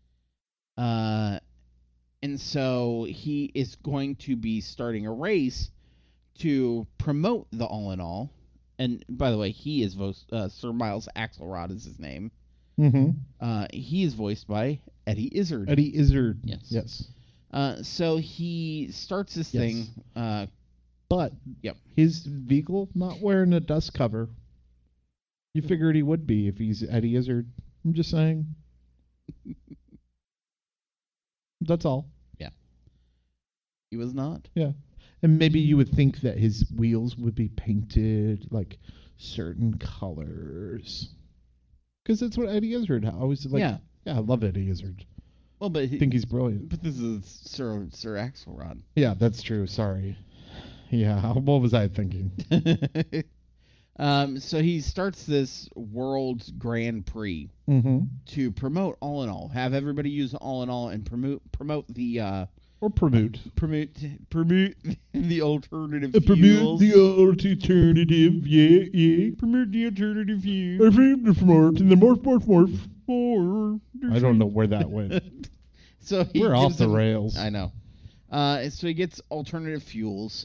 Speaker 2: And so he is going to be starting a race to promote the All in All. And by the way, he is Sir Miles Axelrod is his name.
Speaker 1: Mm-hmm.
Speaker 2: He is voiced by Eddie Izzard.
Speaker 1: Eddie Izzard.
Speaker 2: Yes. So he starts this thing.
Speaker 1: But his vehicle not wearing a dust cover. You figured he would be if he's Eddie Izzard. I'm just saying. That's all.
Speaker 2: Yeah. He was not.
Speaker 1: Yeah. And maybe you would think that his wheels would be painted like certain colors. Because that's what Eddie Izzard always like. Yeah, I love Eddie Izzard.
Speaker 2: Well, but
Speaker 1: I think he's brilliant.
Speaker 2: But this is Sir Axelrod.
Speaker 1: Yeah, that's true. Sorry. Yeah, what was I thinking?
Speaker 2: So he starts this World's Grand Prix to promote All in All. Have everybody use All in All and promote the
Speaker 1: promote
Speaker 2: the alternative
Speaker 1: fuels. Promote the alternative, yeah.
Speaker 2: Promote the alternative fuels.
Speaker 1: The more. I don't know where that went.
Speaker 2: So
Speaker 1: we're off the rails.
Speaker 2: I know. So he gets alternative fuels.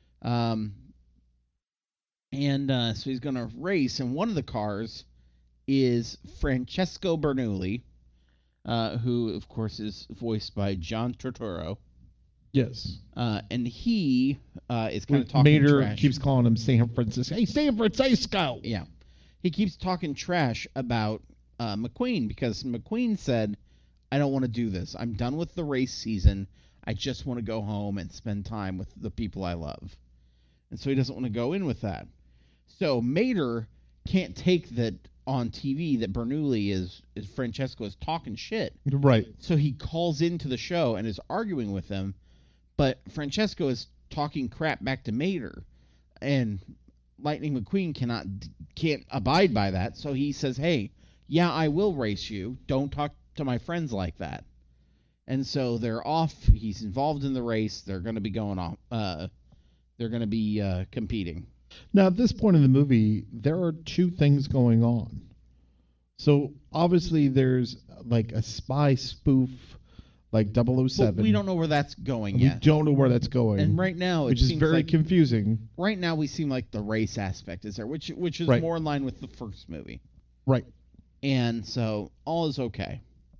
Speaker 2: So he's going to race, and one of the cars is Francesco Bernoulli, who, of course, is voiced by John Turturro.
Speaker 1: Yes.
Speaker 2: And he is kind of talking
Speaker 1: Mater
Speaker 2: trash.
Speaker 1: Keeps calling him San Francisco. Hey, San Francisco!
Speaker 2: Yeah. He keeps talking trash about McQueen because McQueen said, I don't want to do this. I'm done with the race season. I just want to go home and spend time with the people I love. And so he doesn't want to go in with that. So Mater can't take that on TV that Bernoulli is Francesco is talking shit.
Speaker 1: Right.
Speaker 2: So he calls into the show and is arguing with them, but Francesco is talking crap back to Mater, and Lightning McQueen can't abide by that. So he says, "Hey, yeah, I will race you. Don't talk to my friends like that." And so they're off. He's involved in the race. They're going to be going off. They're going to be competing.
Speaker 1: Now, at this point in the movie, there are two things going on. So, obviously, there's like a spy spoof, like 007.
Speaker 2: But we don't know where that's going yet.
Speaker 1: We don't know where that's going.
Speaker 2: And right now,
Speaker 1: which is very confusing.
Speaker 2: Right now, we seem like the race aspect is there, which is more in line with the first movie.
Speaker 1: Right.
Speaker 2: And so, all is okay.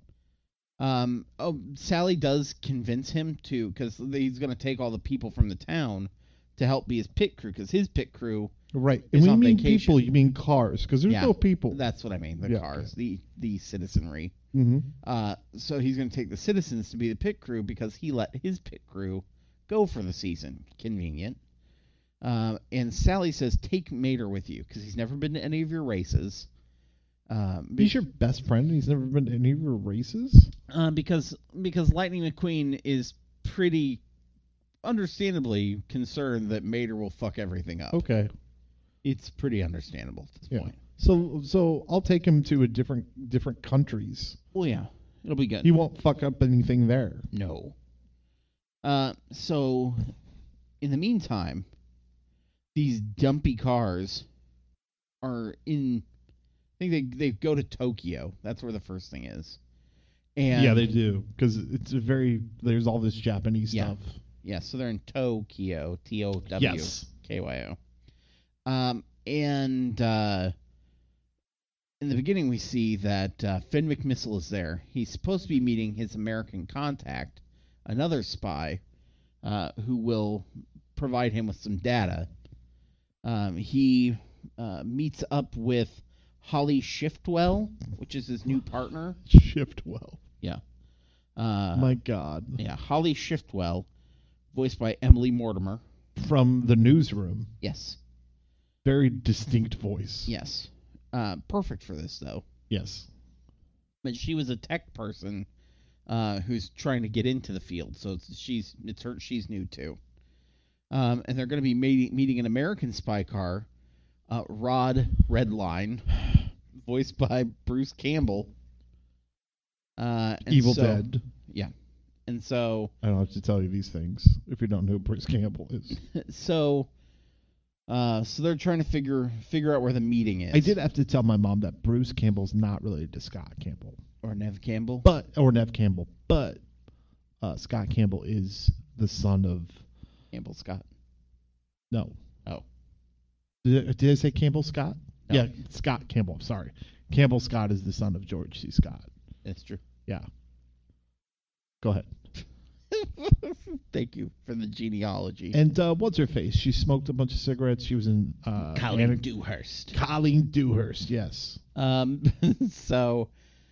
Speaker 2: Sally does convince him to, because he's going to take all the people from the town to help be his pit crew, because his pit crew
Speaker 1: right.
Speaker 2: is
Speaker 1: and when
Speaker 2: on
Speaker 1: you mean
Speaker 2: vacation.
Speaker 1: People, you mean cars, because there's no people.
Speaker 2: That's what I mean, the cars,
Speaker 1: okay.
Speaker 2: the citizenry.
Speaker 1: Mm-hmm.
Speaker 2: So he's going to take the citizens to be the pit crew because he let his pit crew go for the season. Convenient. And Sally says, take Mater with you, because he's never been to any of your races.
Speaker 1: He's your best friend and he's never been to any of your races?
Speaker 2: Because Lightning McQueen is pretty understandably concerned that Mater will fuck everything up.
Speaker 1: Okay.
Speaker 2: It's pretty understandable at this point.
Speaker 1: So I'll take him to different countries.
Speaker 2: Well, yeah. It'll be good.
Speaker 1: He won't fuck up anything there.
Speaker 2: No. So, in the meantime, these dumpy cars are in... I think they go to Tokyo. That's where the first thing is. And
Speaker 1: yeah, they do, because there's all this Japanese
Speaker 2: Yeah.
Speaker 1: stuff.
Speaker 2: Yeah, so they're in Tokyo, Towkyo.
Speaker 1: Yes.
Speaker 2: And in the beginning, we see that Finn McMissile is there. He's supposed to be meeting his American contact, another spy, who will provide him with some data. He meets up with Holly Shiftwell, which is his new partner.
Speaker 1: Shiftwell.
Speaker 2: Yeah.
Speaker 1: My God.
Speaker 2: Yeah, Holly Shiftwell, voiced by Emily Mortimer.
Speaker 1: From The Newsroom.
Speaker 2: Yes.
Speaker 1: Very distinct voice.
Speaker 2: Yes. Perfect for this, though.
Speaker 1: Yes.
Speaker 2: But she was a tech person who's trying to get into the field, so she's new too. And they're going to be meeting an American spy car, Rod Redline, voiced by Bruce Campbell.
Speaker 1: Evil Dead.
Speaker 2: Yeah. And so
Speaker 1: I don't have to tell you these things if you don't know who Bruce Campbell is.
Speaker 2: so they're trying to figure out where the meeting is.
Speaker 1: I did have to tell my mom that Bruce Campbell's not related to Scott Campbell.
Speaker 2: Or Nev Campbell.
Speaker 1: Or Nev Campbell. But Scott Campbell is the son of...
Speaker 2: Campbell Scott.
Speaker 1: No.
Speaker 2: Oh.
Speaker 1: Did I say Campbell Scott?
Speaker 2: No.
Speaker 1: Yeah, Scott Campbell. Sorry. Campbell Scott is the son of George C. Scott.
Speaker 2: That's true.
Speaker 1: Yeah. Go ahead.
Speaker 2: Thank you for the genealogy.
Speaker 1: And what's her face? She smoked a bunch of cigarettes. She was in...
Speaker 2: Colleen Dewhurst.
Speaker 1: Colleen Dewhurst, yes.
Speaker 2: So,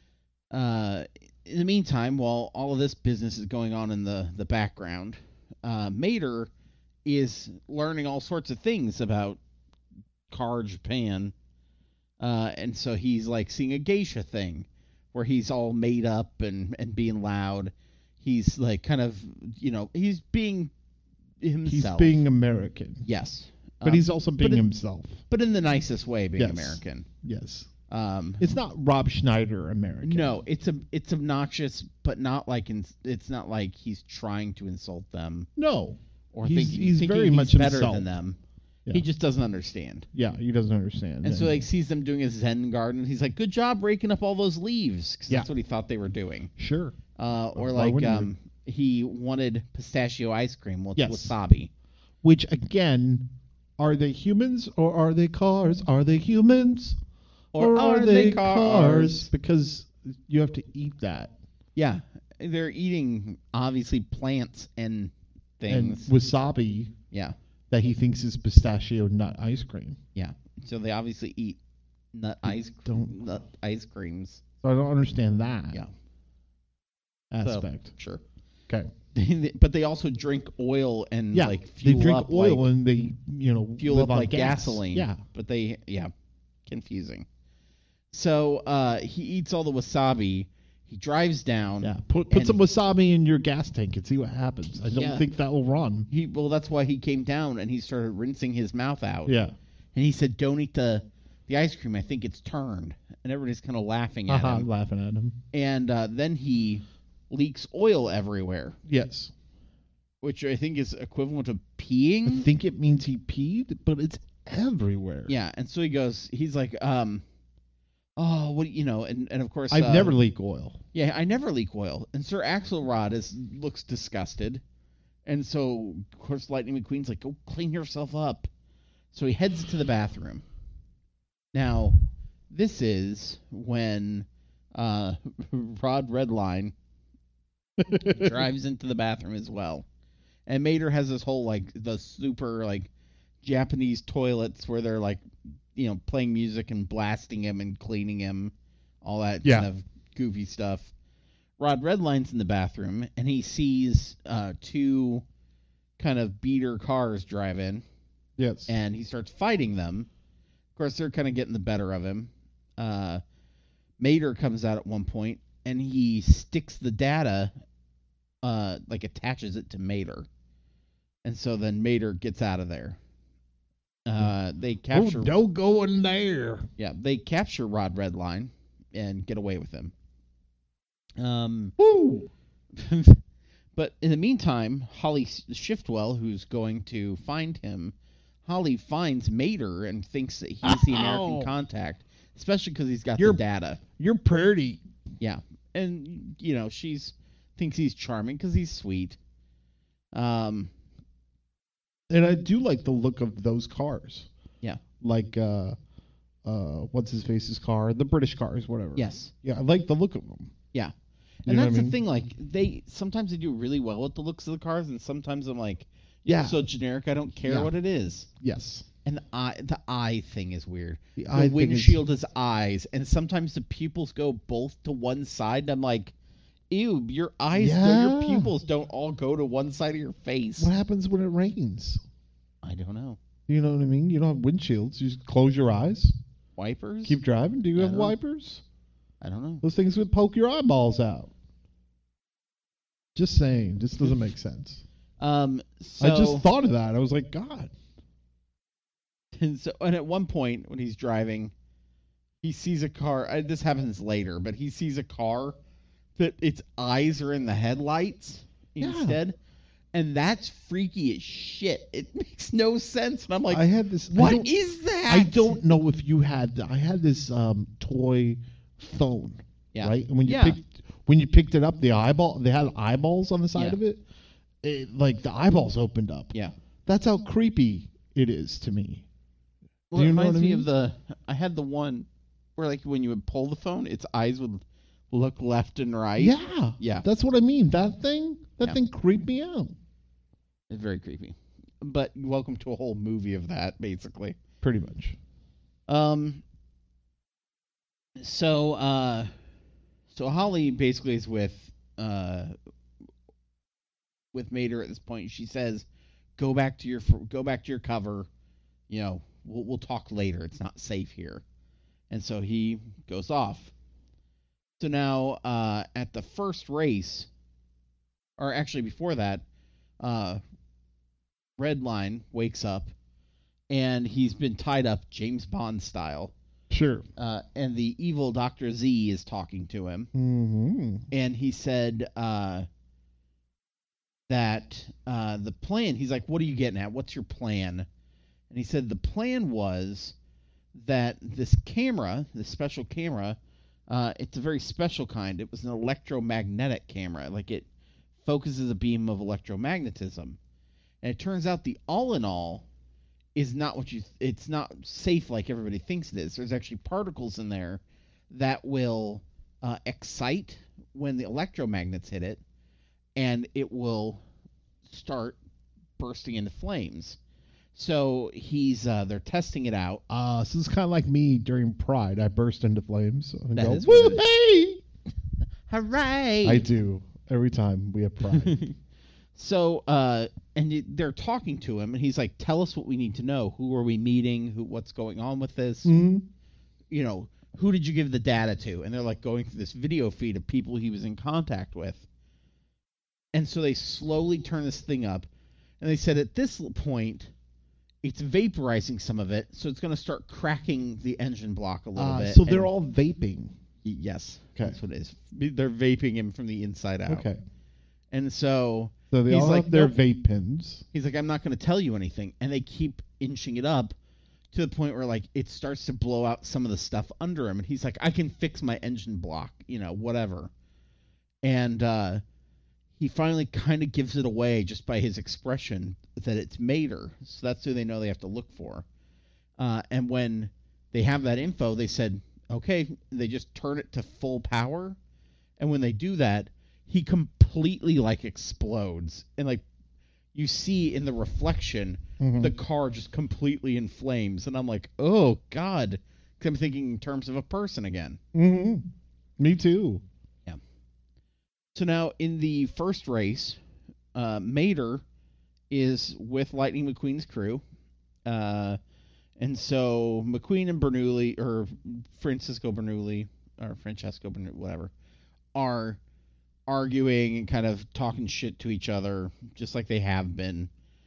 Speaker 2: in the meantime, while all of this business is going on in the background, Mater is learning all sorts of things about Car Japan. And so he's like seeing a geisha thing where he's all made up and being loud. He's like kind of, he's being himself.
Speaker 1: He's being American.
Speaker 2: Yes.
Speaker 1: But he's also being himself.
Speaker 2: But in the nicest way, being
Speaker 1: Yes.
Speaker 2: American.
Speaker 1: Yes.
Speaker 2: It's
Speaker 1: not Rob Schneider American.
Speaker 2: No, it's obnoxious, but not like it's not like he's trying to insult them.
Speaker 1: No.
Speaker 2: Or
Speaker 1: he's
Speaker 2: thinking
Speaker 1: very
Speaker 2: he's
Speaker 1: much
Speaker 2: better
Speaker 1: himself.
Speaker 2: than them.
Speaker 1: Yeah.
Speaker 2: He just doesn't understand.
Speaker 1: Yeah, he doesn't understand.
Speaker 2: And so like sees them doing his Zen garden. He's like, "Good job raking up all those leaves," because that's what he thought they were doing.
Speaker 1: Sure.
Speaker 2: Or
Speaker 1: Why
Speaker 2: like
Speaker 1: wouldn't
Speaker 2: he wanted pistachio ice cream with
Speaker 1: Yes.
Speaker 2: wasabi.
Speaker 1: Which again, are they humans or are they cars? Are they humans
Speaker 2: Or are they cars?
Speaker 1: Because you have to eat that.
Speaker 2: Yeah, they're eating obviously plants and things.
Speaker 1: And wasabi
Speaker 2: Yeah.
Speaker 1: that he thinks is pistachio nut ice cream.
Speaker 2: Yeah. So they obviously eat nut ice creams.
Speaker 1: So I don't understand that
Speaker 2: Yeah.
Speaker 1: aspect.
Speaker 2: So, sure.
Speaker 1: Okay.
Speaker 2: But they also drink oil and
Speaker 1: Yeah.
Speaker 2: like
Speaker 1: They
Speaker 2: fuel
Speaker 1: drink
Speaker 2: up
Speaker 1: oil
Speaker 2: like,
Speaker 1: and they,
Speaker 2: fuel
Speaker 1: live
Speaker 2: up
Speaker 1: on
Speaker 2: like
Speaker 1: gas.
Speaker 2: gasoline.
Speaker 1: Yeah.
Speaker 2: But confusing. So he eats all the wasabi. He drives down.
Speaker 1: Yeah. Put some wasabi in your gas tank and see what happens. I don't think that will run.
Speaker 2: Well, that's why he came down and he started rinsing his mouth out.
Speaker 1: Yeah.
Speaker 2: And he said, "Don't eat the ice cream. I think it's turned." And everybody's kind of laughing at him.
Speaker 1: Laughing at him.
Speaker 2: And then he leaks oil everywhere,
Speaker 1: Yes.
Speaker 2: which I think is equivalent to peeing.
Speaker 1: I think it means he peed, but it's everywhere.
Speaker 2: Yeah, and so he's like, oh, what and of course
Speaker 1: I've never leaked oil.
Speaker 2: Yeah, I never leak oil. And Sir Axelrod looks disgusted. And so of course Lightning McQueen's like, "Go clean yourself up." So he heads to the bathroom. Now, this is when Rod Redline drives into the bathroom as well. And Mater has this whole the super Japanese toilets where they're playing music and blasting him and cleaning him, all that kind of goofy stuff. Rod Redline's in the bathroom and he sees two kind of beater cars drive in.
Speaker 1: Yes.
Speaker 2: And he starts fighting them. Of course, they're kind of getting the better of him. Mater comes out at one point and he sticks the data, attaches it to Mater. And so then Mater gets out of there. They capture.
Speaker 1: Oh, don't go in there.
Speaker 2: Yeah, they capture Rod Redline and get away with him.
Speaker 1: Woo!
Speaker 2: But in the meantime, Holly Shiftwell, who's going to find him, Holly finds Mater and thinks that he's the American contact, especially because he's got the data.
Speaker 1: You're pretty.
Speaker 2: Yeah. and she's thinks he's charming because he's sweet.
Speaker 1: And I do like the look of those cars.
Speaker 2: Yeah.
Speaker 1: Like what's his face's car, the British cars, whatever.
Speaker 2: Yes.
Speaker 1: Yeah, I like the look of them.
Speaker 2: Yeah.
Speaker 1: You
Speaker 2: And
Speaker 1: know
Speaker 2: that's
Speaker 1: what I
Speaker 2: the
Speaker 1: mean?
Speaker 2: thing, like, sometimes they do really well with the looks of the cars, and sometimes I'm like,
Speaker 1: Yeah.
Speaker 2: so generic, I don't care
Speaker 1: Yeah.
Speaker 2: what it is.
Speaker 1: Yes.
Speaker 2: And the eye thing is weird.
Speaker 1: The
Speaker 2: The
Speaker 1: eye thing is-
Speaker 2: windshield is eyes, and sometimes the pupils go both to one side, and I'm like, ew, your eyes, your
Speaker 1: Yeah.
Speaker 2: pupils don't all go to one side of your face.
Speaker 1: What happens when it rains?
Speaker 2: I don't know.
Speaker 1: You know what I mean? You don't have windshields. You just close your eyes,
Speaker 2: Wipers?
Speaker 1: keep driving. Do you
Speaker 2: I
Speaker 1: have
Speaker 2: don't know.
Speaker 1: wipers?
Speaker 2: I don't know.
Speaker 1: Those things would poke your eyeballs out. Just saying. This doesn't make sense.
Speaker 2: So,
Speaker 1: I just thought of that. I was like, God.
Speaker 2: And at one point when he's driving, he sees a car. This happens later, but he sees a car that its eyes are in the headlights instead, and that's freaky as shit. It makes no sense, and I'm like,
Speaker 1: I had this.
Speaker 2: what is that?
Speaker 1: I don't know if you had. I had this toy phone.
Speaker 2: Yeah.
Speaker 1: Right. And when you
Speaker 2: Yeah.
Speaker 1: picked it up, they had eyeballs on the side
Speaker 2: Yeah.
Speaker 1: of it. Like the eyeballs opened up.
Speaker 2: Yeah.
Speaker 1: That's how creepy it is to me.
Speaker 2: Well,
Speaker 1: Do
Speaker 2: it
Speaker 1: you know
Speaker 2: reminds
Speaker 1: what I
Speaker 2: me
Speaker 1: mean?
Speaker 2: of I had the one where, like, when you would pull the phone, its eyes would look left and right.
Speaker 1: Yeah.
Speaker 2: Yeah.
Speaker 1: That's what I mean. That thing
Speaker 2: Yeah.
Speaker 1: creeped me out.
Speaker 2: It's very creepy. But welcome to a whole movie of that, basically.
Speaker 1: Pretty much.
Speaker 2: So Holly basically is with Mater at this point. She says, "Go back to your cover. We'll talk later. It's not safe here." And so he goes off. So now at the first race, or actually before that, Redline wakes up, and he's been tied up James Bond style.
Speaker 1: Sure.
Speaker 2: And the evil Dr. Z is talking to him.
Speaker 1: Mm-hmm.
Speaker 2: And he said that the plan, he's like, what are you getting at? What's your plan? And he said the plan was that this camera, this special camera, it's a very special kind. It was an electromagnetic camera. Like, it focuses a beam of electromagnetism. And it turns out the all-in-all is not it's not safe like everybody thinks it is. There's actually particles in there that will excite when the electromagnets hit it, and it will start bursting into flames. So they're testing it out.
Speaker 1: So this is kind of like me during Pride. I burst into flames and
Speaker 2: That
Speaker 1: go,
Speaker 2: is what
Speaker 1: woo,
Speaker 2: it
Speaker 1: hey!
Speaker 2: Hooray!
Speaker 1: I do. Every time we have Pride.
Speaker 2: So, they're talking to him, and he's like, tell us what we need to know. Who are we meeting? What's going on with this?
Speaker 1: Mm-hmm.
Speaker 2: Who did you give the data to? And they're like going through this video feed of people he was in contact with. And so they slowly turn this thing up, and they said at this point, it's vaporizing some of it, so it's going to start cracking the engine block a little bit.
Speaker 1: So they're all vaping.
Speaker 2: Yes,
Speaker 1: Okay.
Speaker 2: that's what it is. They're vaping him from the inside out.
Speaker 1: Okay.
Speaker 2: And so
Speaker 1: So they
Speaker 2: he's
Speaker 1: all
Speaker 2: like,
Speaker 1: have their
Speaker 2: "Nope."
Speaker 1: vape pens.
Speaker 2: He's like, I'm not going to tell you anything. And they keep inching it up to the point where, like, it starts to blow out some of the stuff under him. And he's like, I can fix my engine block, whatever. And he finally kind of gives it away just by his expression that it's Mater. So that's who they know they have to look for. And when they have that info, they said, okay, they just turn it to full power. And when they do that, he completely, like, explodes. And, like, you see in the reflection,
Speaker 1: Mhm.
Speaker 2: the car just completely in flames. And I'm like, oh, God. 'Cause I'm thinking in terms of a person again.
Speaker 1: Mm-hmm. Me too.
Speaker 2: So now, in the first race, Mater is with Lightning McQueen's crew. And so McQueen and Bernoulli, or Francesco Bernoulli, whatever, are arguing and kind of talking shit to each other, just like they have been.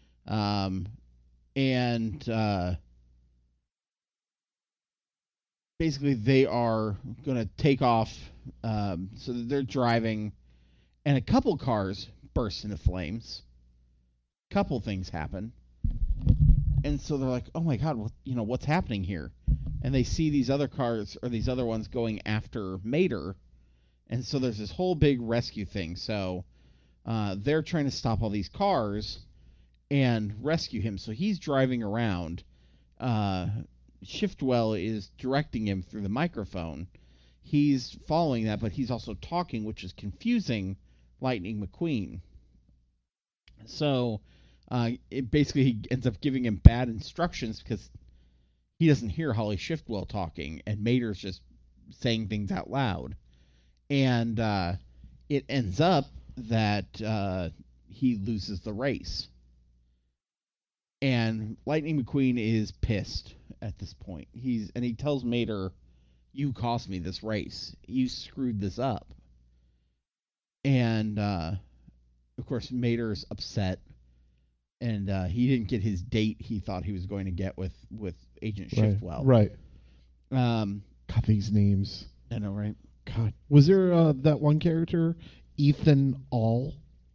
Speaker 2: Basically, they are going to take off. So they're driving, and a couple cars burst into flames. Couple things happen. And so they're like, oh my God, what's happening here? And they see these other cars, or these other ones, going after Mater. And so there's this whole big rescue thing. So they're trying to stop all these cars and rescue him. So he's driving around. Shiftwell is directing him through the microphone. He's following that, but he's also talking, which is confusing Lightning McQueen. So basically he ends up giving him bad instructions because he doesn't hear Holly Shiftwell talking, and Mater's just saying things out loud. And it ends up that he loses the race. And Lightning McQueen is pissed at this point. He tells Mater, "You cost me this race. You screwed this up." And of course, Mater's upset, and he didn't get his date he thought he was going to get with Agent Shiftwell.
Speaker 1: Right.
Speaker 2: God,
Speaker 1: these names.
Speaker 2: I know, right?
Speaker 1: God, was there that one character, Ethan All?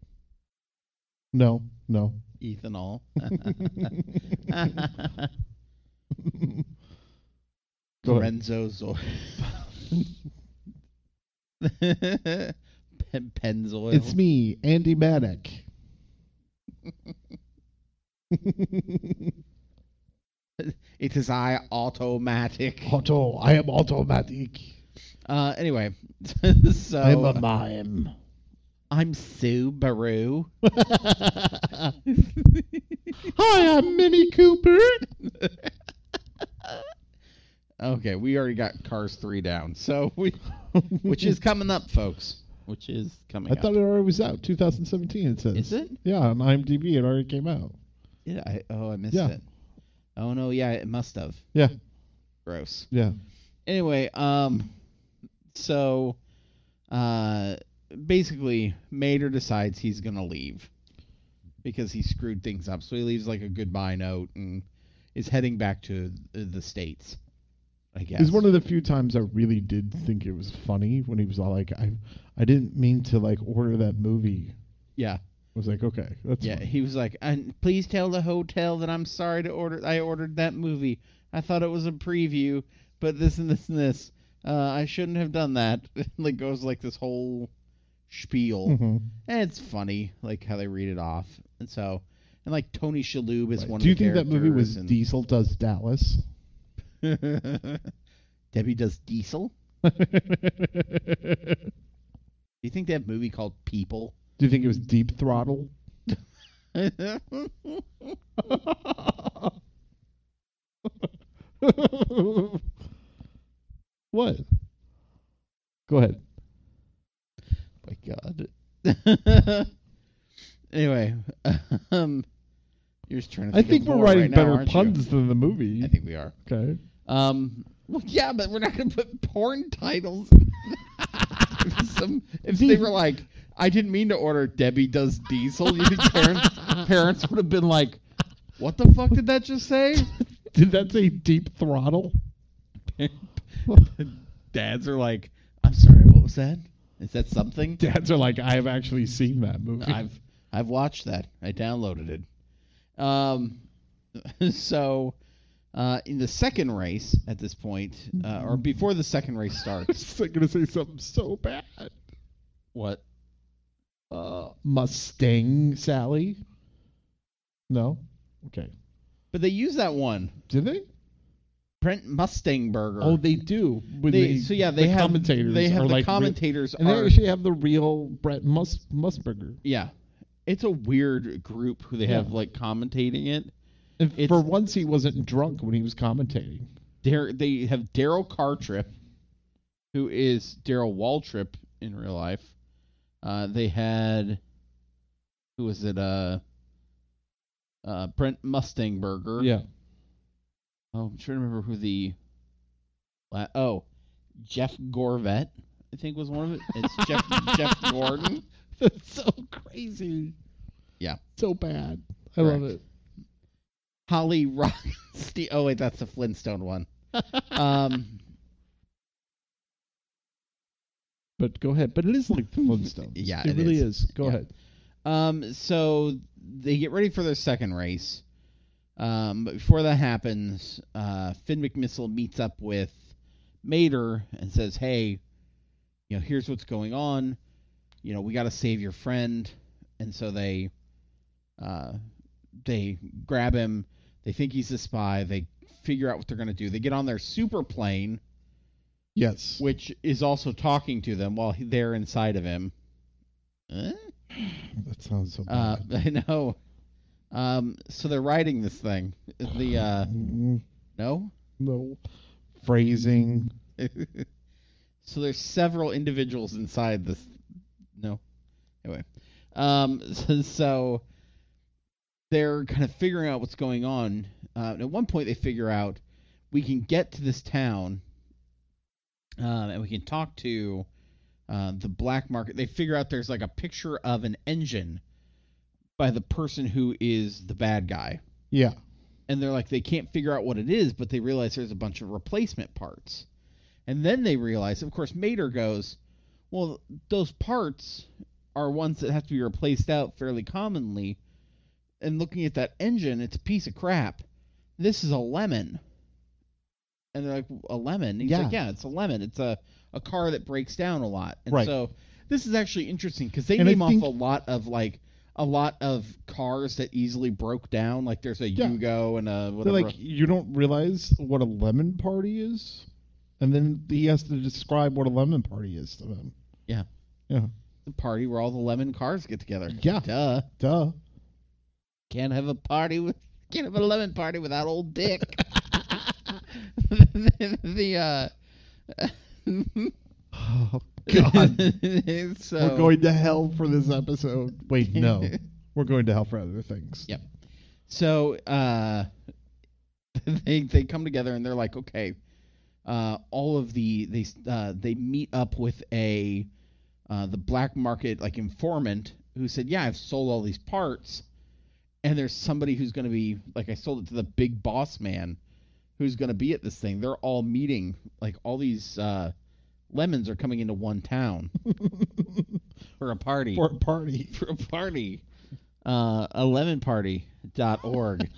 Speaker 1: No.
Speaker 2: Ethan All. Lorenzo Zoy. Pennzoil.
Speaker 1: It's me, Andy Maddock.
Speaker 2: It is I, Automatic.
Speaker 1: I am automatic.
Speaker 2: Anyway, so
Speaker 1: I'm a mime.
Speaker 2: I'm Subaru.
Speaker 1: Hi, I'm Minnie Cooper.
Speaker 2: Okay, we already got Cars 3 down, so which is coming up, folks. Which is coming up.
Speaker 1: I thought it already was out. 2017, it says.
Speaker 2: Is it?
Speaker 1: Yeah, on IMDb, it already came out.
Speaker 2: Yeah. I missed it. Oh no, yeah, it must have.
Speaker 1: Yeah.
Speaker 2: Gross.
Speaker 1: Yeah.
Speaker 2: Anyway, so basically, Mater decides he's gonna leave because he screwed things up. So he leaves like a goodbye note and is heading back to the States, I guess.
Speaker 1: It was one of the few times I really did think it was funny when he was all like, I didn't mean to like order that movie.
Speaker 2: Yeah.
Speaker 1: I was like, okay, that's fine.
Speaker 2: He was like, and please tell the hotel that I'm sorry to order. I ordered that movie. I thought it was a preview, but this and this and this. I shouldn't have done that. Like goes like this whole spiel, and it's funny, like how they read it off. And like Tony Shalhoub is one.
Speaker 1: Do you
Speaker 2: of the
Speaker 1: think that movie was
Speaker 2: characters,
Speaker 1: Diesel Does Dallas?
Speaker 2: Debbie Does Diesel? Do you think they have a movie called People?
Speaker 1: Do you think it was Deep Throttle? What? Go ahead.
Speaker 2: My God. Anyway, you're just trying to.
Speaker 1: I think we're
Speaker 2: more
Speaker 1: writing
Speaker 2: right now,
Speaker 1: better
Speaker 2: aren't
Speaker 1: puns
Speaker 2: you?
Speaker 1: than the movie.
Speaker 2: I think we are.
Speaker 1: Okay.
Speaker 2: Well, yeah, but we're not going to put porn titles. If they were like, I didn't mean to order Debbie Does Diesel, you think parents would have been like, what the fuck did that just say?
Speaker 1: Did that say Deep Throttle?
Speaker 2: Dads are like, I'm sorry, what was that? Is that something?
Speaker 1: Dads are like, I have actually seen that movie.
Speaker 2: I've watched that. I downloaded it. So in the second race at this point, or before the second race starts.
Speaker 1: I was going to say something so bad.
Speaker 2: What?
Speaker 1: Mustang Sally? No? Okay.
Speaker 2: But they use that one.
Speaker 1: Do they?
Speaker 2: Brent Mustangburger.
Speaker 1: Oh, they do.
Speaker 2: They have
Speaker 1: commentators.
Speaker 2: They have
Speaker 1: are
Speaker 2: the
Speaker 1: like
Speaker 2: commentators,
Speaker 1: and they actually have the real Brett Musburger.
Speaker 2: Yeah, it's a weird group who they have like commentating it.
Speaker 1: For once, he wasn't drunk when he was commentating.
Speaker 2: They have Daryl Cartrip, who is Daryl Waltrip in real life. They had, who was it? Brent Mustangburger.
Speaker 1: Yeah.
Speaker 2: Oh, I'm trying to remember who the. Jeff Gorvet, I think was one of it. It's Jeff Gordon.
Speaker 1: That's so crazy.
Speaker 2: Yeah.
Speaker 1: So bad. I love it.
Speaker 2: Holly Rock. Oh wait, that's the Flintstone one.
Speaker 1: But go ahead. But it is like the Flintstones.
Speaker 2: Yeah,
Speaker 1: it really is. Go ahead.
Speaker 2: So they get ready for their second race. But before that happens, Finn McMissile meets up with Mater and says, "Hey, here's what's going on. We got to save your friend. And so they grab him. They think he's a spy. They figure out what they're going to do. They get on their super plane.
Speaker 1: Yes.
Speaker 2: Which is also talking to them while they're inside of him.
Speaker 1: That sounds so bad.
Speaker 2: I know. So they're riding this thing. No?
Speaker 1: No. Phrasing.
Speaker 2: So there's several individuals inside this. No. Anyway. So they're kind of figuring out what's going on. At one point they figure out we can get to this town and we can talk to the black market. They figure out there's like a picture of an engine by the person who is the bad guy.
Speaker 1: Yeah.
Speaker 2: And they're like, they can't figure out what it is, but they realize there's a bunch of replacement parts. And then they realize, of course, Mater goes, well, those parts are ones that have to be replaced out fairly commonly. And looking at that engine, it's a piece of crap. This is a lemon. And they're like, a lemon? He's like, yeah, it's a lemon. It's a car that breaks down a lot. And
Speaker 1: right.
Speaker 2: So this is actually interesting because they name off a lot of cars that easily broke down. Like there's a Yugo and a whatever.
Speaker 1: They're like, you don't realize what a lemon party is? And then he has to describe what a lemon party is to them.
Speaker 2: Yeah.
Speaker 1: Yeah.
Speaker 2: The party where all the lemon cars get together.
Speaker 1: Yeah.
Speaker 2: Duh. Can't have a lemon party without old Dick.
Speaker 1: Oh, God.
Speaker 2: So,
Speaker 1: we're going to hell for this episode. Wait, no. We're going to hell for other things.
Speaker 2: Yep. So they come together and they're like, okay, they meet up with the black market like informant who said, yeah, I've sold all these parts, and there's somebody who's going to be like, I sold it to the big boss man who's going to be at this thing. They're all meeting, like all these lemons are coming into one town for a party.
Speaker 1: For a party.
Speaker 2: A lemonparty.org.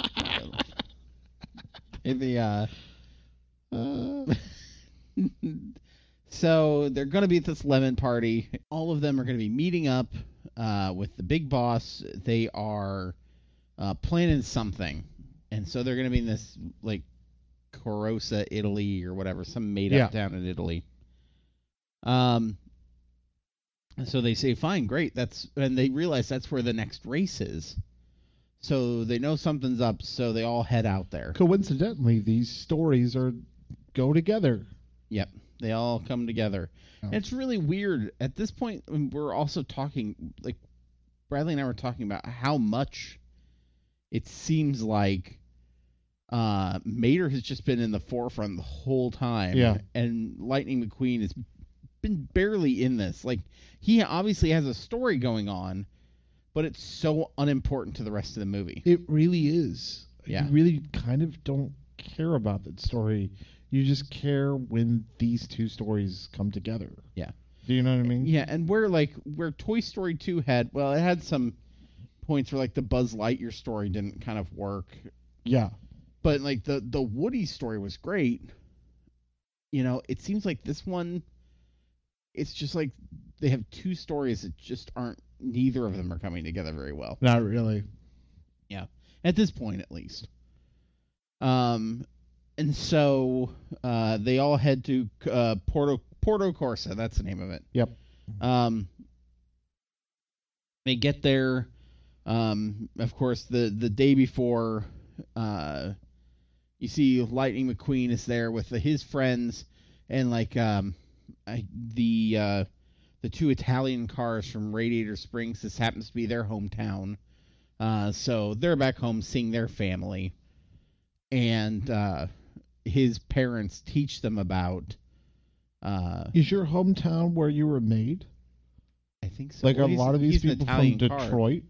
Speaker 2: So they're going to be at this lemon party. All of them are going to be meeting up with the big boss. They are planning something. And so they're going to be in this, like, Corosa, Italy, or whatever, some made-up town in Italy. So they say, fine, great. And they realize that's where the next race is. So they know something's up, so they all head out there.
Speaker 1: Coincidentally, these stories go together.
Speaker 2: Yep, they all come together. Oh. And it's really weird. At this point, we're also talking, like, Bradley and I were talking about how much it seems like Mater has just been in the forefront the whole time.
Speaker 1: Yeah.
Speaker 2: And Lightning McQueen has been barely in this. Like, he obviously has a story going on, but it's so unimportant to the rest of the movie.
Speaker 1: It really is.
Speaker 2: Yeah.
Speaker 1: You really kind of don't care about that story. You just care when these two stories come together.
Speaker 2: Yeah.
Speaker 1: Do you know what I mean?
Speaker 2: Yeah, and where Toy Story 2 had some points where, like, the Buzz Lightyear story didn't kind of work.
Speaker 1: Yeah.
Speaker 2: But, like, the Woody story was great. You know, it seems like this one, it's just like they have two stories that just neither of them are coming together very well.
Speaker 1: Not really.
Speaker 2: Yeah. At this point, at least. And so they all head to Porto Corsa. That's the name of it.
Speaker 1: Yep.
Speaker 2: They get there. Of course, the day before, you see Lightning McQueen is there with his friends, and like the two Italian cars from Radiator Springs. This happens to be their hometown, so they're back home seeing their family, and his parents teach them about.
Speaker 1: Is your hometown where you were made?
Speaker 2: I think so.
Speaker 1: Like a lot of these people from Detroit.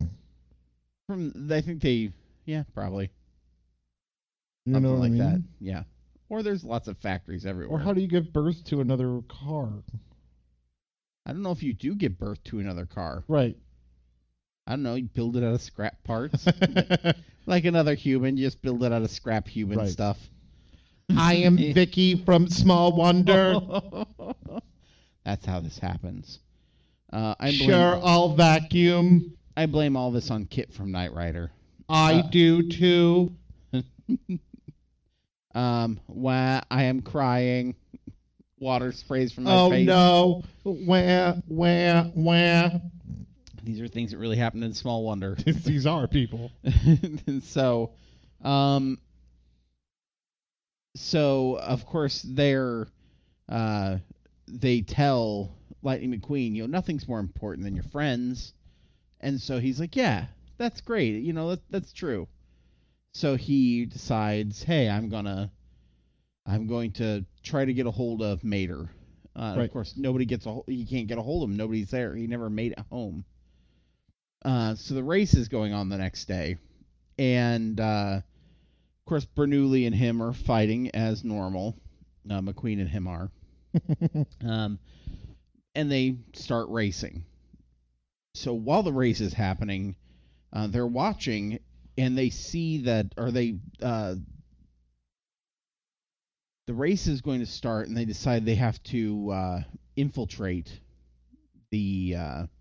Speaker 2: I think probably.
Speaker 1: You know what I mean?
Speaker 2: That. Yeah. Or there's lots of factories everywhere.
Speaker 1: Or how do you give birth to another car?
Speaker 2: I don't know if you do give birth to another car.
Speaker 1: Right.
Speaker 2: I don't know. You build it out of scrap parts. Like another human, you just build it out of scrap human stuff.
Speaker 1: I am Vicky from Small Wonder.
Speaker 2: That's how this happens.
Speaker 1: I'll vacuum.
Speaker 2: I blame all this on Kit from Knight Rider.
Speaker 1: I do too.
Speaker 2: I am crying. Water sprays from my face.
Speaker 1: Oh no. Where?
Speaker 2: These are things that really happen in Small Wonder.
Speaker 1: These are people.
Speaker 2: So of course they tell Lightning McQueen, nothing's more important than your friends. And so he's like, yeah, that's great. That's true. So he decides, hey, I'm going to try to get a hold of Mater. Right. Of course, he can't get a hold of him. Nobody's there. He never made it home. So the race is going on the next day. And, of course, Bernoulli and him are fighting as normal. McQueen and him are. And they start racing. So while the race is happening, they're watching, and they see that, the race is going to start, and they decide they have to infiltrate the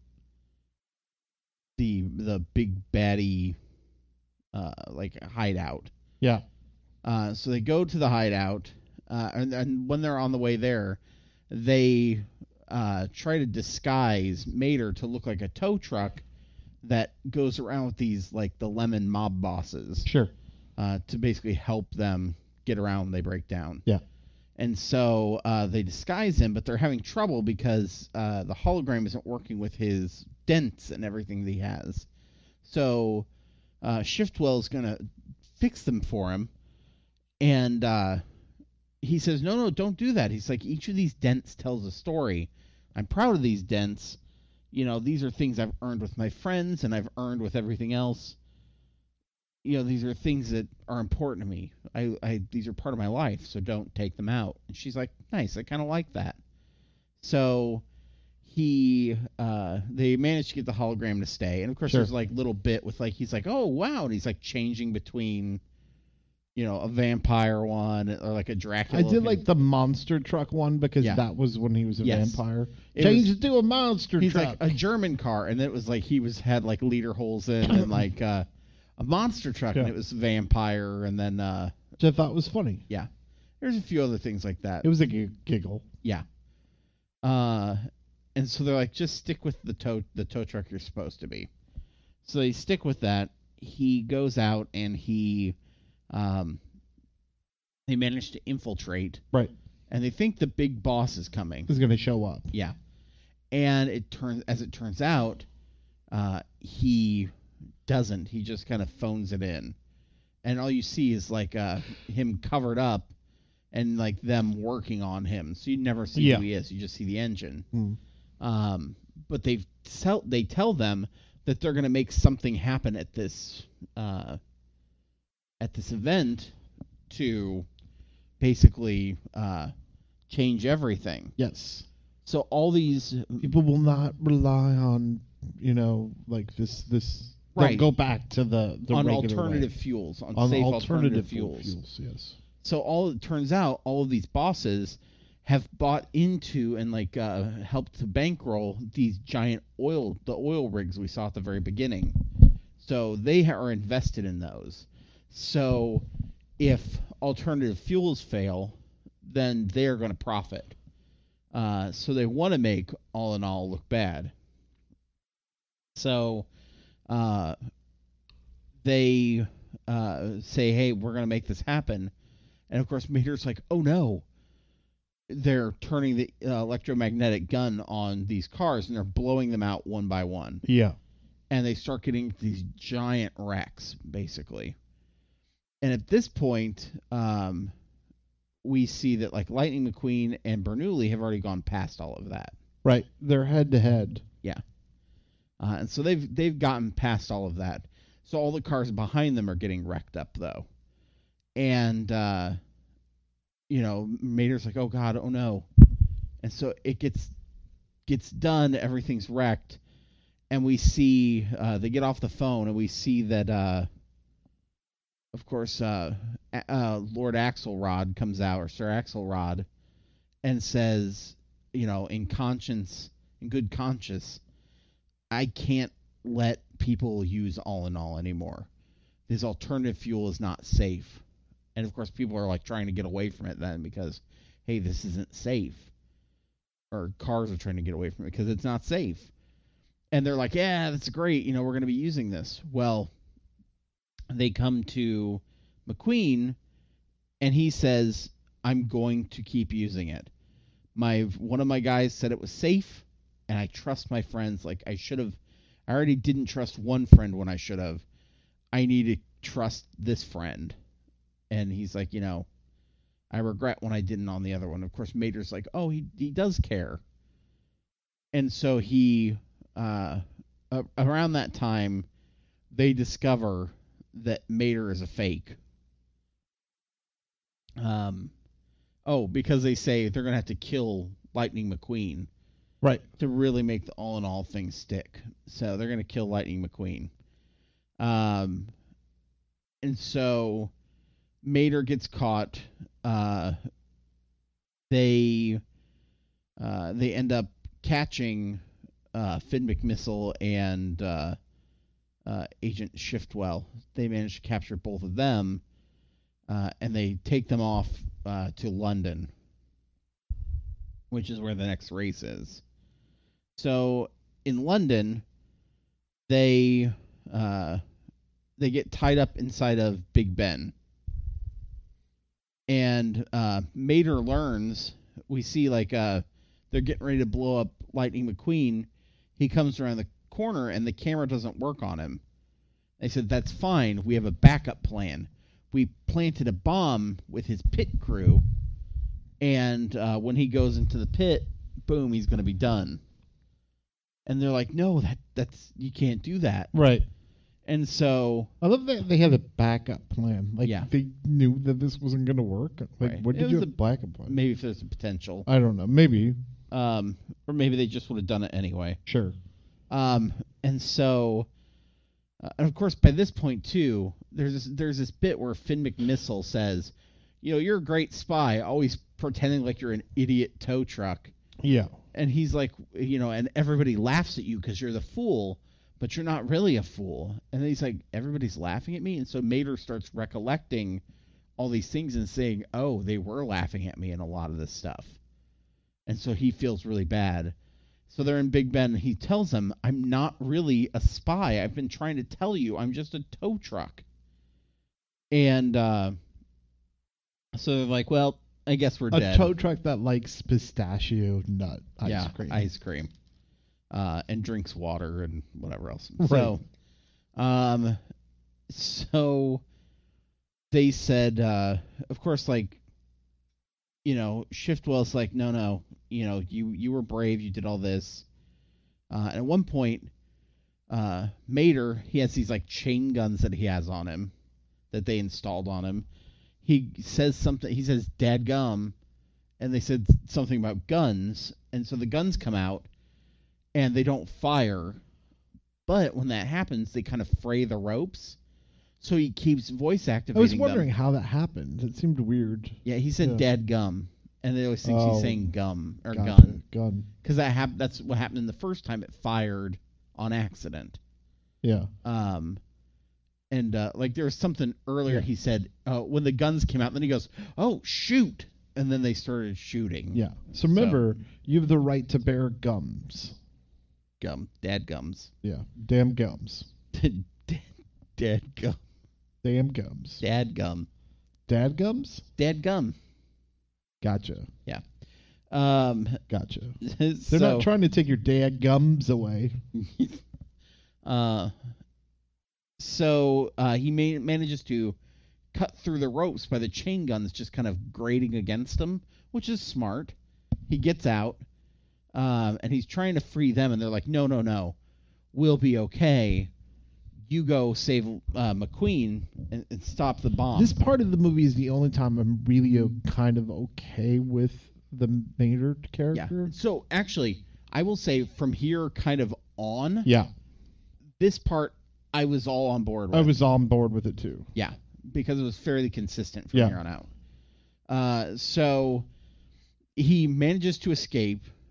Speaker 2: big baddie hideout.
Speaker 1: Yeah.
Speaker 2: So they go to the hideout, and when they're on the way there, they try to disguise Mater to look like a tow truck that goes around with these the Lemon mob bosses.
Speaker 1: Sure.
Speaker 2: To basically help them get around when they break down.
Speaker 1: Yeah.
Speaker 2: And so they disguise him, but they're having trouble because the hologram isn't working with his dents and everything that he has. So Shiftwell's going to fix them for him. And he says, no, don't do that. He's like, each of these dents tells a story. I'm proud of these dents. These are things I've earned with my friends and I've earned with everything else. These are things that are important to me. These are part of my life, so don't take them out. And she's like, nice, I kind of like that. So they managed to get the hologram to stay. And of course,
Speaker 1: sure.
Speaker 2: There's little bit with he's like, oh wow, and he's changing between, a vampire one or a Dracula.
Speaker 1: I did like the monster truck one because that was when he was a vampire. Change it to a monster truck.
Speaker 2: He's like a German car, and it was had leader holes in and a monster truck, and it was vampire, and then
Speaker 1: which I thought was funny.
Speaker 2: Yeah, there's a few other things like that.
Speaker 1: It was a giggle.
Speaker 2: Yeah. And so they're like, just stick with the tow truck you're supposed to be. So they stick with that. He goes out and they manage to infiltrate.
Speaker 1: Right.
Speaker 2: And they think the big boss is coming.
Speaker 1: He's going to show up.
Speaker 2: Yeah. And it turns out, he doesn't. He just kind of phones it in. And all you see is him covered up and them working on him. So you never see who he is. You just see the engine. But they tell them that they're going to make something happen at this event to basically change everything.
Speaker 1: Yes.
Speaker 2: So all these
Speaker 1: people will not rely on this.
Speaker 2: Right.
Speaker 1: They'll go back to the
Speaker 2: on
Speaker 1: regular
Speaker 2: alternative
Speaker 1: way.
Speaker 2: fuels, on
Speaker 1: on
Speaker 2: safe
Speaker 1: alternative
Speaker 2: fuels.
Speaker 1: Yes.
Speaker 2: So it turns out all of these bosses have bought into and helped to bankroll these giant oil rigs we saw at the very beginning. So they are invested in those. So if alternative fuels fail, then they're going to profit. So they want to make All in All look bad. So they say, hey, we're going to make this happen. And of course, Mater's like, oh no. They're turning the electromagnetic gun on these cars and they're blowing them out one by one.
Speaker 1: Yeah.
Speaker 2: And they start getting these giant wrecks, basically. And at this point, we see that Lightning McQueen and Bernoulli have already gone past all of that.
Speaker 1: Right. They're head to head.
Speaker 2: Yeah. And so they've gotten past all of that. So all the cars behind them are getting wrecked up, though. And Mater's like, oh God, oh no. And so it gets done, everything's wrecked, and we see they get off the phone and we see that of course Lord Axelrod comes out, or Sir Axelrod, and says, in good conscience, I can't let people use all in all anymore. This alternative fuel is not safe. And of course, people are like trying to get away from it then because, hey, this isn't safe. Or cars are trying to get away from it because it's not safe. And they're like, yeah, that's great. We're going to be using this. Well, they come to McQueen and he says, I'm going to keep using it. One of my guys said it was safe, and I trust my friends. Like I already didn't trust one friend when I should have. I need to trust this friend. And he's like, I regret when I didn't on the other one. Of course, Mater's like, oh, he does care. And so he, around that time, they discover that Mater is a fake. Because they say they're going to have to kill Lightning McQueen.
Speaker 1: Right.
Speaker 2: To really make the all-in-all thing stick. So they're going to kill Lightning McQueen. And so Mater gets caught. They end up catching Finn McMissile and Agent Shiftwell. They manage to capture both of them, and they take them off to London, which is where the next race is. So in London, they get tied up inside of Big Ben. And Mater learns, we see they're getting ready to blow up Lightning McQueen. He comes around the corner and the camera doesn't work on him. They said, that's fine. We have a backup plan. We planted a bomb with his pit crew. And when he goes into the pit, boom, he's going to be done. And they're like, no, that's you can't do that.
Speaker 1: Right.
Speaker 2: And so
Speaker 1: I love that they had a backup plan. They knew that this wasn't going to work.
Speaker 2: Right.
Speaker 1: What did you have a backup plan?
Speaker 2: Maybe if there's a potential.
Speaker 1: I don't know. Maybe.
Speaker 2: Or maybe they just would have done it anyway.
Speaker 1: Sure.
Speaker 2: And so, and of course, by this point too, there's this bit where Finn McMissile says, you're a great spy, always pretending like you're an idiot tow truck.
Speaker 1: Yeah.
Speaker 2: And he's like, and everybody laughs at you because you're the fool, but you're not really a fool. And then he's like, everybody's laughing at me. And so Mater starts recollecting all these things and saying, oh, they were laughing at me in a lot of this stuff. And so he feels really bad. So they're in Big Ben. And he tells them, I'm not really a spy. I've been trying to tell you, I'm just a tow truck. And so they're like, well, I guess we're dead.
Speaker 1: A tow truck that likes pistachio nut
Speaker 2: ice cream. And drinks water and whatever else.
Speaker 1: Right.
Speaker 2: So they said, of course, Shiftwell's like, no, you were brave, you did all this. And at one point, Mater, he has these chain guns that he has on him, that they installed on him. He says something, he says, dadgum, and they said something about guns, and so the guns come out, and they don't fire, but when that happens, they kind of fray the ropes, so he keeps voice activating them.
Speaker 1: I was wondering how that happened. It seemed weird.
Speaker 2: Yeah, he said dadgum, and they always think he's saying gum, or
Speaker 1: gotcha.
Speaker 2: Gun. Because that's what happened in the first time it fired on accident.
Speaker 1: Yeah.
Speaker 2: And there was something earlier he said when the guns came out, then he goes, oh, shoot. And then they started shooting.
Speaker 1: Yeah. So remember, you have the right to bear gums.
Speaker 2: Dad gums.
Speaker 1: Yeah. Damn gums.
Speaker 2: Dad gum.
Speaker 1: Damn gums.
Speaker 2: Dad gum.
Speaker 1: Dad gums?
Speaker 2: Dad gum.
Speaker 1: Gotcha.
Speaker 2: Yeah.
Speaker 1: Gotcha. They're not trying to take your dad gums away.
Speaker 2: So he manages to cut through the ropes by the chain guns just kind of grating against him, which is smart. He gets out, and he's trying to free them, and they're like, no, we'll be okay. You go save McQueen and stop the bomb.
Speaker 1: This part of the movie is the only time I'm really kind of okay with the Mater character.
Speaker 2: Yeah. So actually, I will say from here kind of on, this part I was all on board with.
Speaker 1: I was on board with it too.
Speaker 2: Yeah, because it was fairly consistent from here on out. So he manages to escape.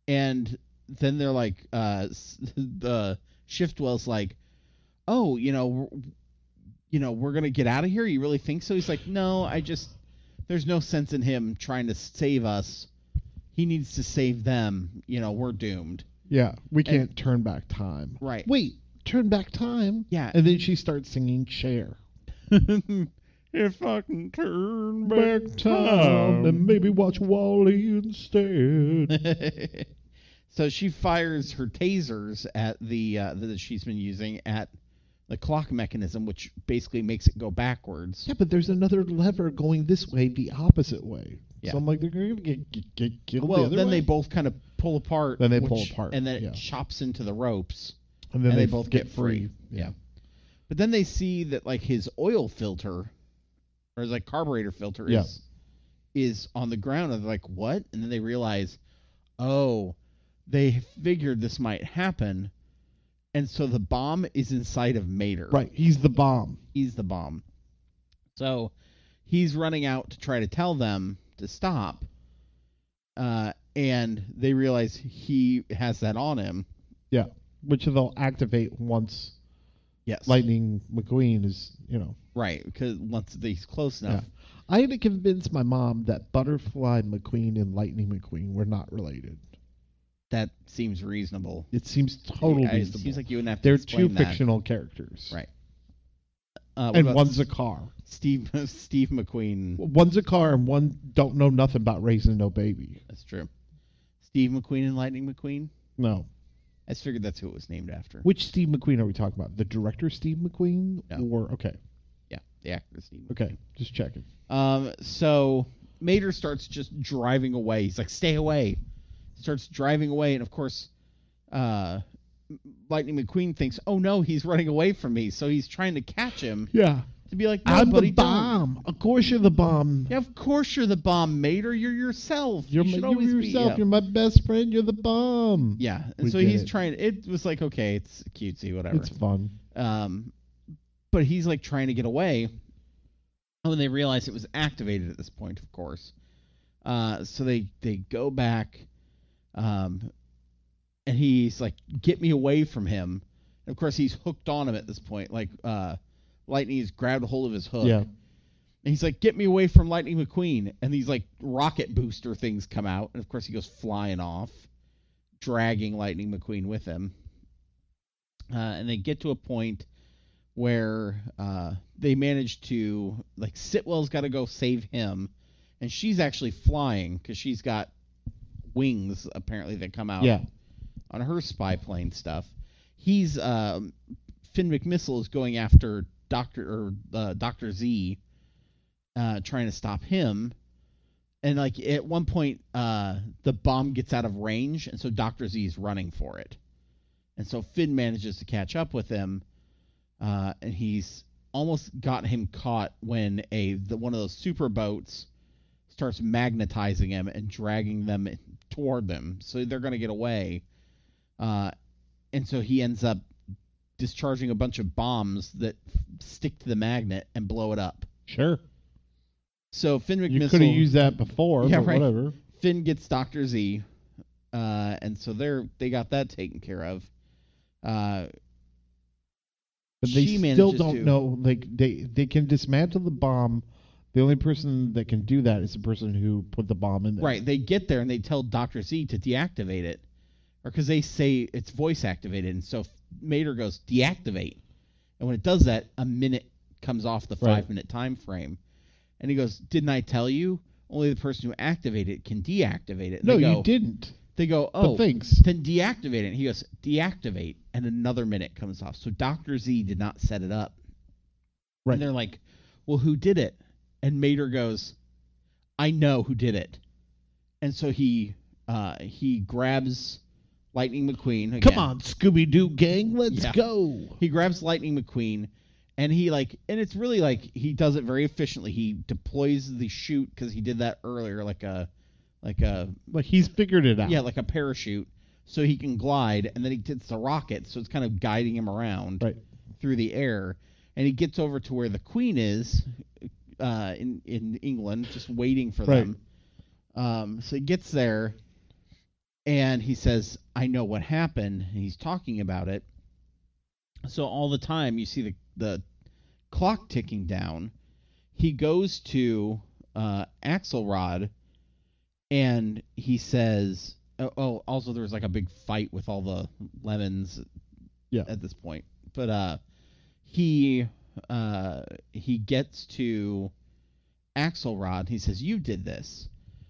Speaker 2: And then they're like, the Shiftwell's like, oh, we're gonna get out of here. You really think so? He's like, no, there's no sense in him trying to save us. He needs to save them. We're doomed.
Speaker 1: Yeah, we can't turn back time.
Speaker 2: Right.
Speaker 1: Wait, turn back time?
Speaker 2: Yeah.
Speaker 1: And then she starts singing Cher.
Speaker 2: If I can turn
Speaker 1: Back time and maybe watch Wall-E instead.
Speaker 2: So she fires her tasers at that she's been using at the clock mechanism, which basically makes it go backwards.
Speaker 1: Yeah, but there's another lever going this way, the opposite way.
Speaker 2: Yeah.
Speaker 1: So I'm like, they're going to get killed
Speaker 2: Well,
Speaker 1: the other
Speaker 2: then
Speaker 1: way.
Speaker 2: they both kind of pull apart.
Speaker 1: Then they pull apart,
Speaker 2: And then
Speaker 1: yeah.
Speaker 2: it chops into the ropes.
Speaker 1: And then
Speaker 2: and
Speaker 1: they
Speaker 2: both
Speaker 1: get
Speaker 2: get
Speaker 1: free.
Speaker 2: Yeah. But then they see that like his oil filter, or his like carburetor filter,
Speaker 1: Yeah.
Speaker 2: is on the ground. And they're like, what? And then they realize, oh, they figured this might happen. And so the bomb is inside of Mater.
Speaker 1: Right, he's the bomb.
Speaker 2: He's the bomb. So he's running out to try to tell them to stop. And they realize he has that on him.
Speaker 1: Yeah, which they'll activate once
Speaker 2: Yes.
Speaker 1: Lightning McQueen is,
Speaker 2: Right, because once he's close enough.
Speaker 1: Yeah. I had to convince my mom that Butterfly McQueen and Lightning McQueen were not related.
Speaker 2: That seems reasonable.
Speaker 1: It seems totally
Speaker 2: It
Speaker 1: reasonable.
Speaker 2: seems like you wouldn't have to
Speaker 1: They're
Speaker 2: explain
Speaker 1: two
Speaker 2: that.
Speaker 1: fictional characters.
Speaker 2: Right.
Speaker 1: And one's a car.
Speaker 2: Steve McQueen.
Speaker 1: One's a car and one don't know nothing about raising no baby.
Speaker 2: That's true. Steve McQueen and Lightning McQueen?
Speaker 1: No.
Speaker 2: I just figured that's who it was named after.
Speaker 1: Which Steve McQueen are we talking about? The director Steve McQueen?
Speaker 2: No.
Speaker 1: Or, okay.
Speaker 2: Yeah, the actor Steve McQueen.
Speaker 1: Okay, just checking.
Speaker 2: So Mater starts just driving away. He's like, stay away. Starts driving away, and of course, Lightning McQueen thinks, oh no, he's running away from me. So he's trying to catch him
Speaker 1: Yeah.
Speaker 2: to be like, no,
Speaker 1: I'm
Speaker 2: buddy,
Speaker 1: the bomb. Of course you're the bomb.
Speaker 2: don't. Yeah, of course you're the bomb, Mater. You're yourself.
Speaker 1: You're
Speaker 2: you should
Speaker 1: you're
Speaker 2: always
Speaker 1: yourself.
Speaker 2: be. Yeah.
Speaker 1: You're my best friend. You're the bomb.
Speaker 2: Yeah, and
Speaker 1: We
Speaker 2: so
Speaker 1: get
Speaker 2: he's
Speaker 1: it.
Speaker 2: trying. It was like, okay, it's cutesy, whatever.
Speaker 1: It's fun.
Speaker 2: But he's like trying to get away. And when they realize it was activated at this point, of course. So they go back, and he's like, get me away from him. And of course, he's hooked on him at this point. Like, Lightning has grabbed a hold of his hook.
Speaker 1: Yeah.
Speaker 2: And he's like, get me away from Lightning McQueen. And these like rocket booster things come out. And of course, he goes flying off, dragging Lightning McQueen with him. And they get to a point where they manage to, like, Sitwell's got to go save him. And she's actually flying because she's got wings, apparently, that come out
Speaker 1: Yeah.
Speaker 2: on her spy plane stuff. He's, Finn McMissile is going after Dr. Z, trying to stop him. And, like, at one point, the bomb gets out of range, and so Dr. Z is running for it. And so Finn manages to catch up with him, and he's almost got him caught when one of those super boats starts magnetizing him and dragging them toward them. So they're going to get away. And so he ends up discharging a bunch of bombs that stick to the magnet and blow it up.
Speaker 1: Sure.
Speaker 2: So Finn McMissile...
Speaker 1: You could have used that before,
Speaker 2: Yeah,
Speaker 1: but
Speaker 2: right.
Speaker 1: whatever.
Speaker 2: Finn gets Dr. Z, and so they got that taken care of.
Speaker 1: But they
Speaker 2: she
Speaker 1: still
Speaker 2: manages
Speaker 1: don't
Speaker 2: to-
Speaker 1: know. Like they can dismantle the bomb. The only person that can do that is the person who put the bomb in there.
Speaker 2: Right, they get there and they tell Dr. Z to deactivate it. Or because they say it's voice activated, and so Mater goes, deactivate. And when it does that, a minute comes off the
Speaker 1: Right.
Speaker 2: 5-minute time frame. And he goes, didn't I tell you? Only the person who activated it can deactivate it. And
Speaker 1: No,
Speaker 2: they go,
Speaker 1: you didn't.
Speaker 2: They go,
Speaker 1: But
Speaker 2: oh,
Speaker 1: thanks.
Speaker 2: then deactivate it. And he goes, deactivate. And another minute comes off. So Dr. Z did not set it up.
Speaker 1: Right.
Speaker 2: And they're like, well, who did it? And Mater goes, I know who did it. And so he grabs Lightning McQueen. Again.
Speaker 1: Come on, Scooby-Doo gang, let's
Speaker 2: Yeah.
Speaker 1: go.
Speaker 2: He grabs Lightning McQueen, and and it's really like he does it very efficiently. He deploys the chute because he did that earlier, like
Speaker 1: He's figured it out.
Speaker 2: like a parachute, so he can glide, and then he gets the rocket, so it's kind of guiding him around
Speaker 1: Right.
Speaker 2: through the air, and he gets over to where the Queen is in England, just waiting for
Speaker 1: Right.
Speaker 2: them. So he gets there, And he says, I know what happened. And he's talking about it. So all the time you see the clock ticking down. He goes to Axelrod and he says, also there's like a big fight with all the lemons at this point. But he gets to Axelrod. He says, you did this.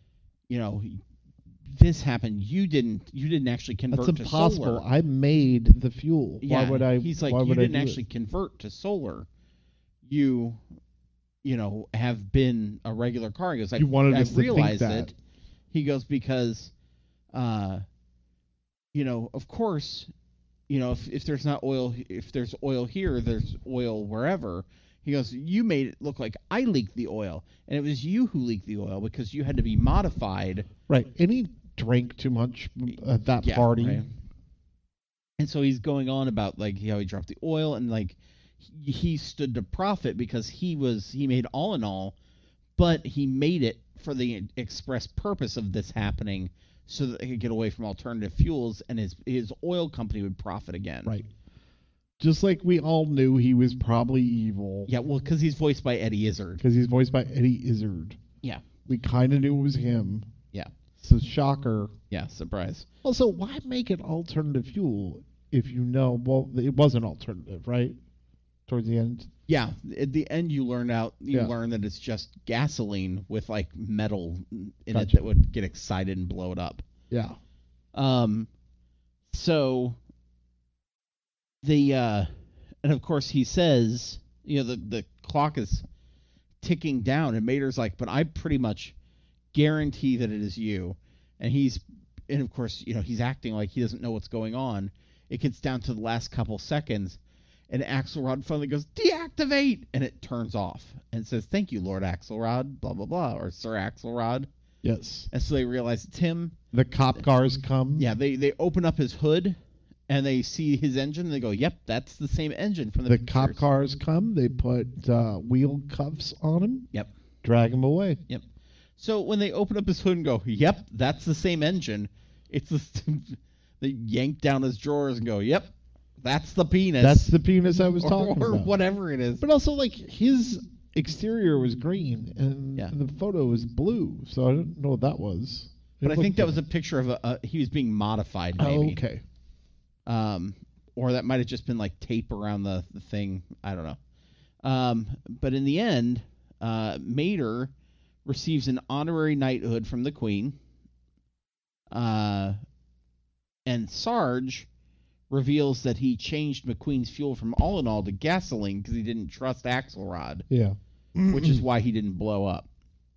Speaker 2: This happened. You didn't actually convert
Speaker 1: That's
Speaker 2: to
Speaker 1: impossible.
Speaker 2: solar.
Speaker 1: I made the fuel.
Speaker 2: Yeah,
Speaker 1: Why would I?
Speaker 2: He's like,
Speaker 1: why
Speaker 2: you
Speaker 1: would I
Speaker 2: didn't
Speaker 1: do
Speaker 2: actually
Speaker 1: it?
Speaker 2: convert to solar. You have been a regular car. He goes,
Speaker 1: You wanted
Speaker 2: I
Speaker 1: us to think
Speaker 2: realized
Speaker 1: that.
Speaker 2: it. He goes, because, of course, if there's not oil, if there's oil here, there's oil wherever. He goes, you made it look like I leaked the oil, and it was you who leaked the oil because you had to be modified.
Speaker 1: Right. And he drank too much at that party.
Speaker 2: Right. And so he's going on about like how he dropped the oil, and like he stood to profit because he made all in all, but he made it for the express purpose of this happening so that they could get away from alternative fuels, and his oil company would profit again.
Speaker 1: Right. Just like we all knew he was probably evil.
Speaker 2: Yeah, well, because he's voiced by Eddie Izzard.
Speaker 1: Because he's voiced by Eddie Izzard.
Speaker 2: Yeah.
Speaker 1: We kind of knew it was him.
Speaker 2: Yeah.
Speaker 1: So shocker.
Speaker 2: Yeah, surprise.
Speaker 1: Also, why make it alternative fuel if you know, well, it was an alternative, right? Towards the end.
Speaker 2: Yeah, at the end you learn that it's just gasoline with like metal in it that would get excited and blow it up.
Speaker 1: Yeah.
Speaker 2: So and of course he says, the clock is ticking down, and Mater's like, but I pretty much guarantee that it is you. And of course, he's acting like he doesn't know what's going on. It gets down to the last couple seconds, and Axelrod finally goes, deactivate, and it turns off and says, thank you, Lord Axelrod, blah, blah, blah, or Sir Axelrod.
Speaker 1: Yes.
Speaker 2: And so they realize it's him.
Speaker 1: The cop cars come.
Speaker 2: Yeah, they open up his hood, and they see his engine, and they go, yep, that's the same engine from the
Speaker 1: cop cars come. They put wheel cuffs on him.
Speaker 2: Yep.
Speaker 1: Drag him away.
Speaker 2: Yep. So when they open up his hood and go, yep, that's the same engine, it's they yank down his drawers and go, yep, that's the penis.
Speaker 1: That's the penis I was talking
Speaker 2: or
Speaker 1: about.
Speaker 2: whatever it is.
Speaker 1: But also, like, his exterior was green, and the photo was blue, so I don't know what that was.
Speaker 2: But I think that was a picture of he was being modified, maybe.
Speaker 1: Oh, okay.
Speaker 2: Or that might have just been like tape around the thing. I don't know. But in the end, Mater receives an honorary knighthood from the Queen. And Sarge reveals that he changed McQueen's fuel from all in all to gasoline because he didn't trust Axelrod.
Speaker 1: Yeah.
Speaker 2: Which is why he didn't blow up.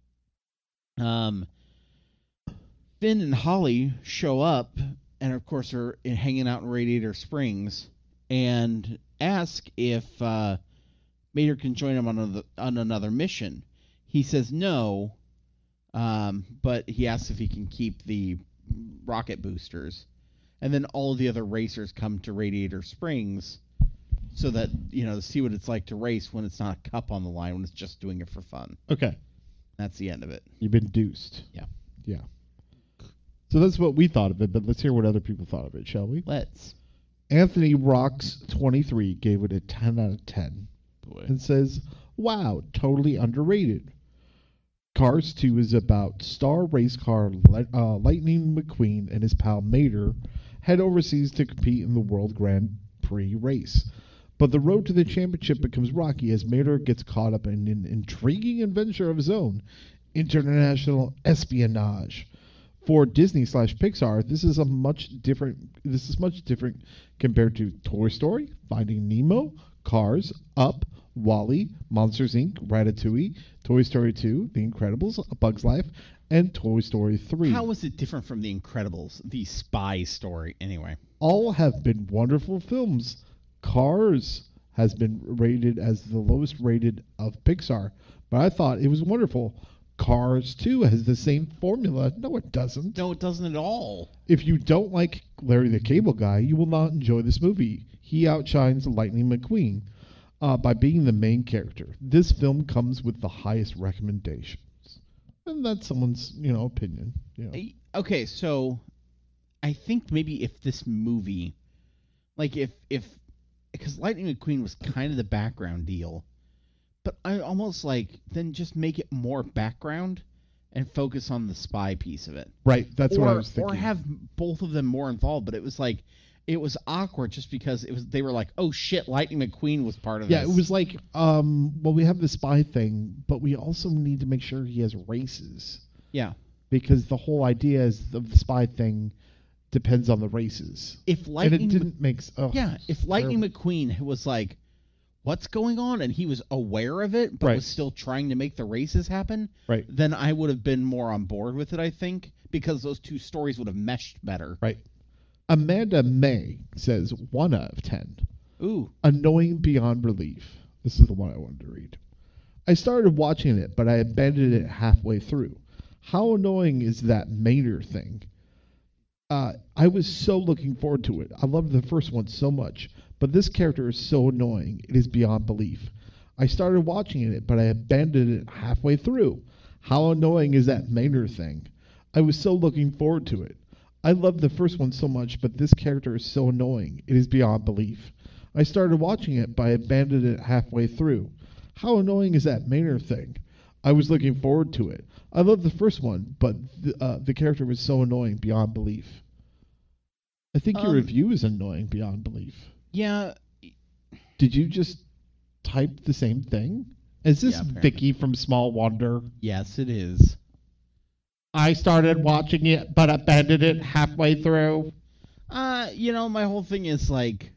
Speaker 2: Finn and Holly show up, and of course are hanging out in Radiator Springs, and ask if Mater can join him on another mission. He says no, but he asks if he can keep the rocket boosters. And then all of the other racers come to Radiator Springs so that, to see what it's like to race when it's not a cup on the line, when it's just doing it for fun.
Speaker 1: Okay.
Speaker 2: That's the end of it.
Speaker 1: You've been deuced.
Speaker 2: Yeah.
Speaker 1: Yeah. So that's what we thought of it, but let's hear what other people thought of it, shall we?
Speaker 2: Let's.
Speaker 1: Anthony Rocks 23 gave it a 10 out of 10.
Speaker 2: Boy.
Speaker 1: And says, wow, totally underrated. Cars 2 is about star race car Lightning McQueen and his pal Mater head overseas to compete in the World Grand Prix race. But the road to the championship becomes rocky as Mater gets caught up in an intriguing adventure of his own, international espionage. For Disney/Pixar, this is much different compared to Toy Story, Finding Nemo, Cars, Up, WALL-E, Monsters Inc., Ratatouille, Toy Story 2, The Incredibles, A Bug's Life, and Toy Story 3.
Speaker 2: How is it different from The Incredibles, the spy story, anyway?
Speaker 1: All have been wonderful films. Cars has been rated as the lowest rated of Pixar, but I thought it was wonderful. Cars 2 has the same formula. No, it doesn't.
Speaker 2: No, it doesn't at all.
Speaker 1: If you don't like Larry the Cable Guy, you will not enjoy this movie. He outshines Lightning McQueen by being the main character. This film comes with the highest recommendations. And that's someone's, opinion.
Speaker 2: Okay, so I think maybe if this movie, like if because Lightning McQueen was kind of the background deal, but I almost like then just make it more background and focus on the spy piece of it.
Speaker 1: Right. That's what I was thinking.
Speaker 2: Or have both of them more involved, but it was like it was awkward just because they were like, oh shit, Lightning McQueen was part of this.
Speaker 1: Yeah, it was like, well, we have the spy thing, but we also need to make sure he has races.
Speaker 2: Yeah.
Speaker 1: Because the whole idea is of the spy thing depends on the races.
Speaker 2: If Lightning
Speaker 1: and it didn't make
Speaker 2: if Lightning McQueen was like, what's going on, and he was aware of it, but
Speaker 1: Right.
Speaker 2: was still trying to make the races happen,
Speaker 1: Right.
Speaker 2: then I would have been more on board with it, I think, because those two stories would have meshed better.
Speaker 1: Right. Amanda May says 1 out of 10.
Speaker 2: Ooh.
Speaker 1: Annoying beyond relief. This is the one I wanted to read. I started watching it, but I abandoned it halfway through. How annoying is that Mater thing? I was so looking forward to it. I loved the first one so much, but this character is so annoying. It is beyond belief. I started watching it, but I abandoned it halfway through. How annoying is that Mater thing? I was so looking forward to it. I loved the first one so much, but this character is so annoying. It is beyond belief. I started watching it, but I abandoned it halfway through. How annoying is that Mater thing? I was looking forward to it. I loved the first one, but the character was so annoying beyond belief. I think your review is annoying beyond belief.
Speaker 2: Yeah.
Speaker 1: Did you just type the same thing? Is this Vicky from Small Wonder?
Speaker 2: Yes, it is.
Speaker 1: I started watching it, but abandoned it halfway through.
Speaker 2: My whole thing is like,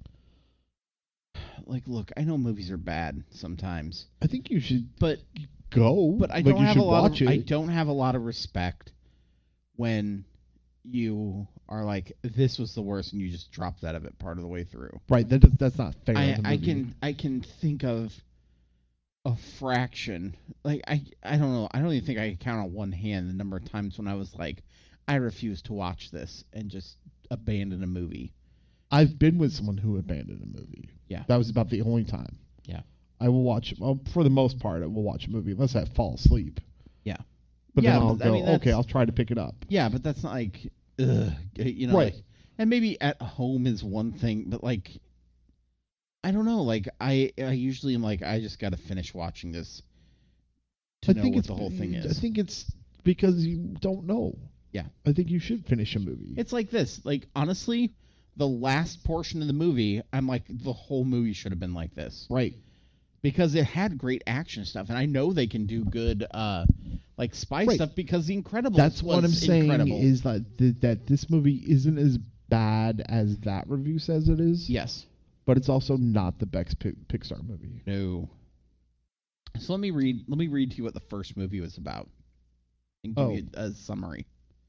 Speaker 2: look, I know movies are bad sometimes,
Speaker 1: I think you should
Speaker 2: but
Speaker 1: go.
Speaker 2: I
Speaker 1: like
Speaker 2: don't
Speaker 1: you
Speaker 2: have
Speaker 1: should
Speaker 2: a lot
Speaker 1: watch
Speaker 2: of
Speaker 1: it.
Speaker 2: I don't have a lot of respect when you are like, this was the worst, and you just dropped out of it part of the way through.
Speaker 1: Right, that's not fair.
Speaker 2: I can think of a fraction. Like I don't know. I don't even think I can count on one hand the number of times when I was like, I refuse to watch this and just abandon a movie.
Speaker 1: I've been with someone who abandoned a movie.
Speaker 2: Yeah.
Speaker 1: That was about the only time.
Speaker 2: Yeah.
Speaker 1: I will watch, well, for the most part, I will watch a movie unless I fall asleep.
Speaker 2: Yeah.
Speaker 1: But
Speaker 2: Yeah,
Speaker 1: then I'll
Speaker 2: but, I
Speaker 1: go,
Speaker 2: mean, that's-
Speaker 1: okay, I'll try to pick it up.
Speaker 2: Yeah, but that's not like,
Speaker 1: Right.
Speaker 2: like, and maybe at home is one thing, but like, I don't know. Like, I usually am like, I just got to finish watching this to know what the whole thing is.
Speaker 1: I think it's because you don't know.
Speaker 2: Yeah.
Speaker 1: I think you should finish a movie.
Speaker 2: It's like this. Like, honestly, the last portion of the movie, I'm like, the whole movie should have been like this.
Speaker 1: Right.
Speaker 2: Because it had great action stuff, and I know they can do good, like, spy
Speaker 1: Right.
Speaker 2: stuff because The Incredibles
Speaker 1: That's
Speaker 2: was
Speaker 1: what I'm saying
Speaker 2: incredible.
Speaker 1: is that this movie isn't as bad as that review says it is.
Speaker 2: Yes.
Speaker 1: But it's also not the best Pixar movie.
Speaker 2: No. So let me read to you what the first movie was about and give you a summary.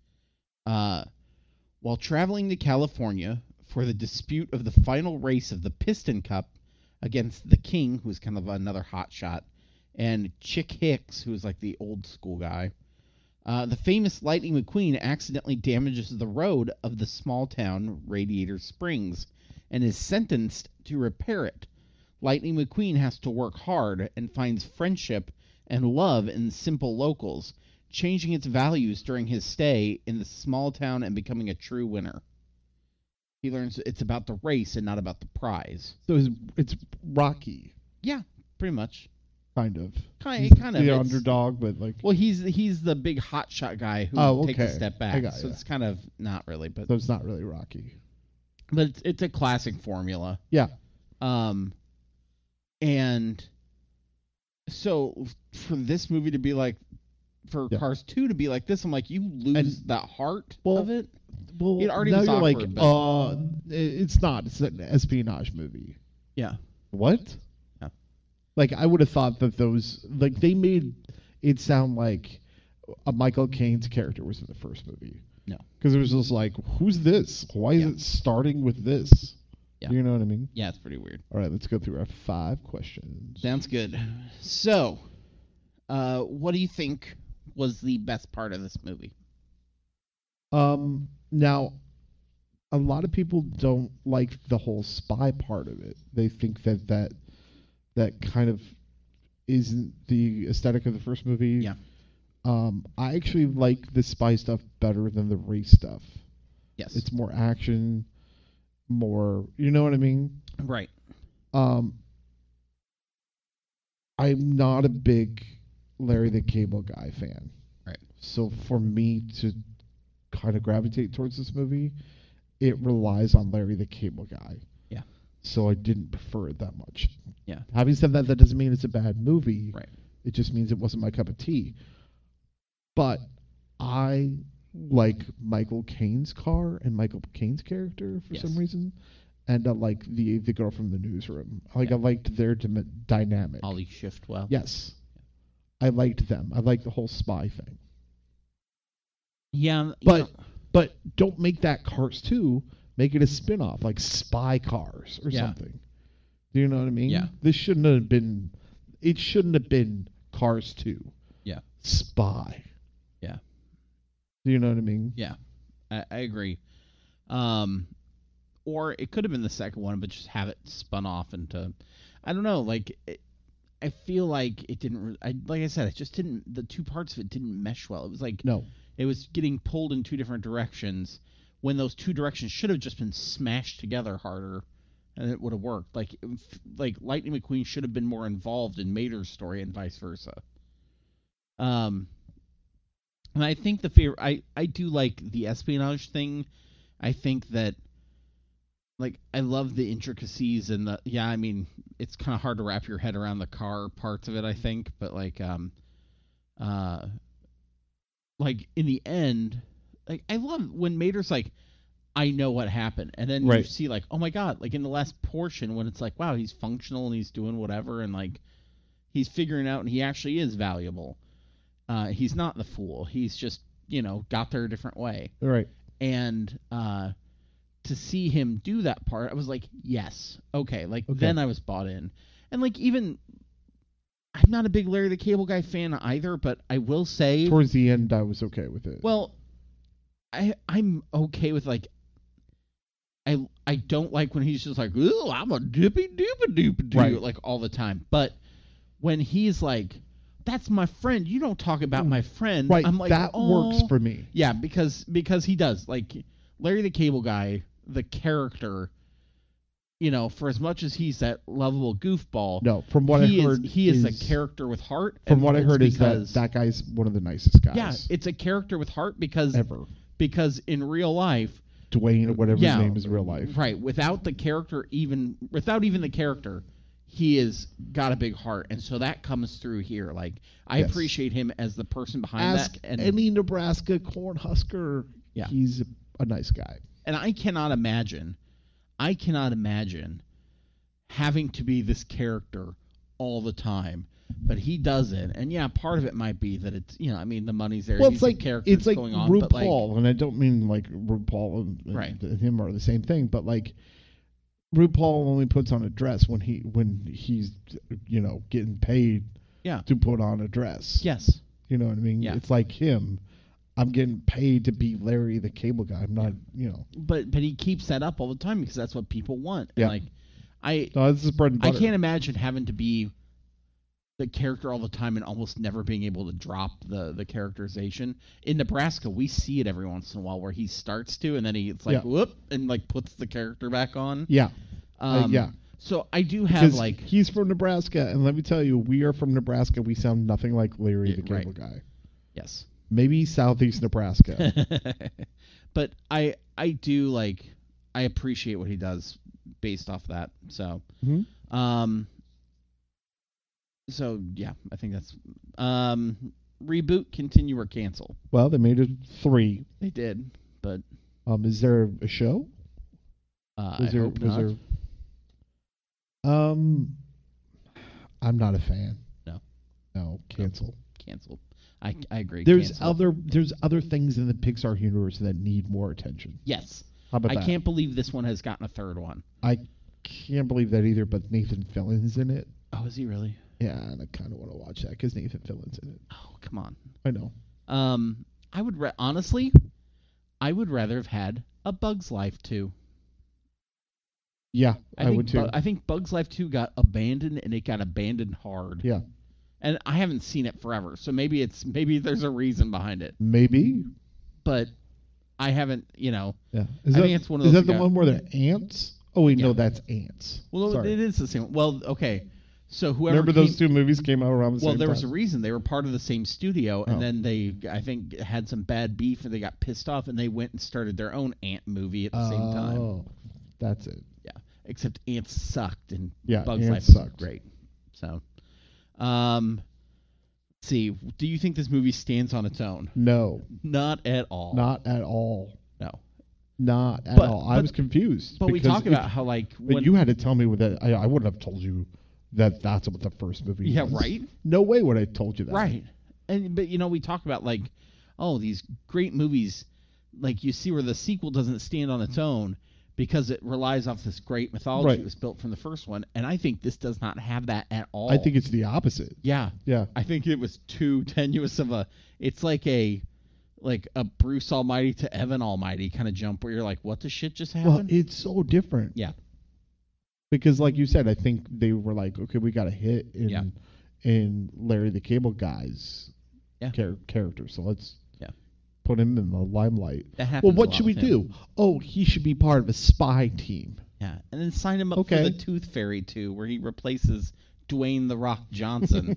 Speaker 2: While traveling to California for the dispute of the final race of the Piston Cup against the King, who's kind of another hotshot, and Chick Hicks, who's like the old school guy, the famous Lightning McQueen accidentally damages the road of the small town Radiator Springs and is sentenced to repair it. Lightning McQueen has to work hard and finds friendship and love in simple locals, changing its values during his stay in the small town and becoming a true winner. He learns it's about the race and not about the prize.
Speaker 1: So it's Rocky,
Speaker 2: Yeah, pretty much.
Speaker 1: kind of.
Speaker 2: Kind of.
Speaker 1: The
Speaker 2: It's-
Speaker 1: underdog, but like.
Speaker 2: Well, he's the big hotshot guy who takes a step
Speaker 1: I
Speaker 2: back.
Speaker 1: got
Speaker 2: So
Speaker 1: ya.
Speaker 2: it's kind of not really, but
Speaker 1: So it's not really Rocky.
Speaker 2: it's a classic formula.
Speaker 1: Yeah.
Speaker 2: And so for this movie to be like, for
Speaker 1: Yeah.
Speaker 2: Cars 2 to be like this, I'm like, you lose that heart of it.
Speaker 1: Well,
Speaker 2: It already
Speaker 1: now
Speaker 2: was
Speaker 1: you're
Speaker 2: awkward,
Speaker 1: like, it's not. It's an espionage movie.
Speaker 2: Yeah.
Speaker 1: What?
Speaker 2: Yeah.
Speaker 1: Like, I would have thought that those, like, they made it sound like a Michael Caine's character was in the first movie.
Speaker 2: No.
Speaker 1: Because it was just like, who's this? Why is
Speaker 2: Yeah.
Speaker 1: it starting with this?
Speaker 2: Yeah.
Speaker 1: You know what I mean?
Speaker 2: Yeah, it's pretty weird.
Speaker 1: All right, let's go through our 5 questions.
Speaker 2: Sounds good. So, what do you think was the best part of this movie?
Speaker 1: Now, a lot of people don't like the whole spy part of it. They think that kind of isn't the aesthetic of the first movie.
Speaker 2: Yeah.
Speaker 1: I actually like the spy stuff better than the race stuff.
Speaker 2: Yes.
Speaker 1: It's more action, more, you know what I mean?
Speaker 2: Right.
Speaker 1: I'm not a big Larry the Cable Guy fan.
Speaker 2: Right.
Speaker 1: So for me to kind of gravitate towards this movie, it relies on Larry the Cable Guy.
Speaker 2: Yeah.
Speaker 1: So I didn't prefer it that much.
Speaker 2: Yeah.
Speaker 1: Having said that, that doesn't mean it's a bad movie.
Speaker 2: Right.
Speaker 1: It just means it wasn't my cup of tea. But I like Michael Caine's car and Michael Caine's character for some reason. And I like the girl from the newsroom. I liked their dynamic.
Speaker 2: Holly Shiftwell.
Speaker 1: Yes. I liked them. I liked the whole spy thing.
Speaker 2: Yeah.
Speaker 1: But don't make that Cars 2. Make it a spin-off, like Spy Cars or something. Do you know what I mean?
Speaker 2: Yeah.
Speaker 1: It shouldn't have been Cars 2.
Speaker 2: Yeah.
Speaker 1: Spy.
Speaker 2: Yeah.
Speaker 1: Do you know what I mean?
Speaker 2: Yeah. I agree. Or it could have been the second one, but just have it spun off into, I don't know, like, I feel like it didn't, like I said, it just didn't, the two parts of it didn't mesh well. It was like,
Speaker 1: No.
Speaker 2: It was getting pulled in two different directions when those two directions should have just been smashed together harder, and it would have worked. Like Lightning McQueen should have been more involved in Mater's story and vice versa. And I think I do like the espionage thing. I think that, like, I love the intricacies and I mean, it's kind of hard to wrap your head around the car parts of it, I think, but like in the end, like, I love when Mater's like, I know what happened, and then you see, like, oh my god, like in the last portion when it's like, wow, he's functional and he's doing whatever, and like he's figuring out, and he actually is valuable. He's not the fool. He's just, got there a different way.
Speaker 1: Right.
Speaker 2: And to see him do that part, I was like, yes, okay. Like, then I was bought in. And like, even, I'm not a big Larry the Cable Guy fan either, but I will say,
Speaker 1: towards the end, I was okay with it.
Speaker 2: Well, I'm okay with, like, I don't like when he's just like, ooh, I'm a dippy doopy doopy doo, like, all the time. But when he's like, that's my friend, you don't talk about my friend.
Speaker 1: Right,
Speaker 2: I'm like,
Speaker 1: that works for me.
Speaker 2: Yeah, because he does. Like, Larry the Cable Guy, the character, for as much as he's that lovable goofball.
Speaker 1: No, from what I heard,
Speaker 2: he is a character with heart.
Speaker 1: From what I heard is that guy's one of the nicest guys.
Speaker 2: Yeah, it's a character with heart because in real life,
Speaker 1: Dwayne or whatever his name is in real life.
Speaker 2: Right, without even the character, he has got a big heart, and so that comes through here. Like, I appreciate him as the person behind that. And
Speaker 1: any Nebraska Cornhusker, he's a nice guy.
Speaker 2: And I cannot imagine having to be this character all the time, but he does it. And part of it might be that it's, the money's there.
Speaker 1: Well,
Speaker 2: it's like going on,
Speaker 1: RuPaul,
Speaker 2: but like,
Speaker 1: and I don't mean like RuPaul and him are the same thing, but like RuPaul only puts on a dress when he's getting paid to put on a dress.
Speaker 2: Yes.
Speaker 1: You know what I mean?
Speaker 2: Yeah.
Speaker 1: It's like him. I'm getting paid to be Larry the Cable Guy. I'm not,
Speaker 2: But he keeps that up all the time because that's what people want.
Speaker 1: Yeah.
Speaker 2: And like,
Speaker 1: this is bread and butter.
Speaker 2: I can't imagine having to be the character all the time and almost never being able to drop the characterization. In Nebraska, we see it every once in a while where he starts to, and then he's like, whoop, and like puts the character back on.
Speaker 1: Yeah.
Speaker 2: So I do have like,
Speaker 1: he's from Nebraska, and let me tell you, we are from Nebraska. We sound nothing like Larry the Cable Guy.
Speaker 2: Yes.
Speaker 1: Maybe southeast Nebraska.
Speaker 2: But I do like, I appreciate what he does based off that. So, so yeah, I think that's reboot, continue, or cancel.
Speaker 1: Well, they made it 3.
Speaker 2: They did, but
Speaker 1: is there a show?
Speaker 2: I hope not.
Speaker 1: I'm not a fan.
Speaker 2: No,
Speaker 1: cancel.
Speaker 2: Cancel. I agree.
Speaker 1: There's
Speaker 2: cancel.
Speaker 1: other things in the Pixar universe that need more attention.
Speaker 2: Yes.
Speaker 1: How about that?
Speaker 2: I can't believe this one has gotten a third one.
Speaker 1: I can't believe that either, but Nathan Fillion's in it.
Speaker 2: Oh, is he really?
Speaker 1: Yeah, and I kind of want to watch that because Nathan Fillion's in it.
Speaker 2: Oh, come on.
Speaker 1: I know.
Speaker 2: I would honestly, I would rather have had a Bug's Life 2.
Speaker 1: Yeah, I would too.
Speaker 2: I think Bug's Life 2 got abandoned, and it got abandoned hard.
Speaker 1: Yeah.
Speaker 2: And I haven't seen it forever, so maybe there's a reason behind it.
Speaker 1: Maybe.
Speaker 2: But I haven't,
Speaker 1: Yeah.
Speaker 2: I think it's one of
Speaker 1: Is
Speaker 2: those
Speaker 1: that the
Speaker 2: guy-
Speaker 1: one where they're ants? Oh wait, no,
Speaker 2: Yeah.
Speaker 1: that's ants.
Speaker 2: Well,
Speaker 1: Sorry.
Speaker 2: it is the same. Well, okay. So whoever
Speaker 1: Remember those two movies came out around the same
Speaker 2: Well,
Speaker 1: time?
Speaker 2: there was a reason. They were part of the same studio, and
Speaker 1: Oh.
Speaker 2: then they, I think, had some bad beef, and they got pissed off, and they went and started their own Ant movie at the same time.
Speaker 1: Oh, that's it.
Speaker 2: Yeah, except Ants sucked, and
Speaker 1: Yeah,
Speaker 2: Bugs
Speaker 1: Ants
Speaker 2: Life was
Speaker 1: sucked.
Speaker 2: great. So, let's see. Do you think this movie stands on its own?
Speaker 1: No,
Speaker 2: Not at all.
Speaker 1: not at all.
Speaker 2: No.
Speaker 1: Not at
Speaker 2: But-
Speaker 1: all. I
Speaker 2: but-
Speaker 1: was confused.
Speaker 2: But we
Speaker 1: because
Speaker 2: talk
Speaker 1: if-
Speaker 2: about how, like,
Speaker 1: But you had to tell me that. I wouldn't have told you that that's what the first movie
Speaker 2: Yeah,
Speaker 1: was.
Speaker 2: right?
Speaker 1: No way would I have told you that.
Speaker 2: Right. But we talk about like, oh, these great movies, like you see where the sequel doesn't stand on its own because it relies off this great mythology
Speaker 1: Right.
Speaker 2: that was built from the first one, and I think this does not have that at all.
Speaker 1: I think it's the opposite.
Speaker 2: yeah,
Speaker 1: Yeah.
Speaker 2: I think it was too tenuous of a. It's like a Bruce Almighty to Evan Almighty kind of jump where you're like, what the shit just
Speaker 1: Well,
Speaker 2: happened?
Speaker 1: it's so different.
Speaker 2: Yeah.
Speaker 1: Because, like you said, I think they were like, okay, we got a hit
Speaker 2: Yeah.
Speaker 1: in Larry the Cable Guy's
Speaker 2: Yeah.
Speaker 1: character, so let's
Speaker 2: Yeah.
Speaker 1: put him in the limelight.
Speaker 2: That happens.
Speaker 1: Well,
Speaker 2: a
Speaker 1: what
Speaker 2: lot
Speaker 1: should we
Speaker 2: with him.
Speaker 1: do? Oh, he should be part of a spy team.
Speaker 2: Yeah, and then sign him up
Speaker 1: Okay.
Speaker 2: for the Tooth Fairy 2, where he replaces Dwayne the Rock Johnson.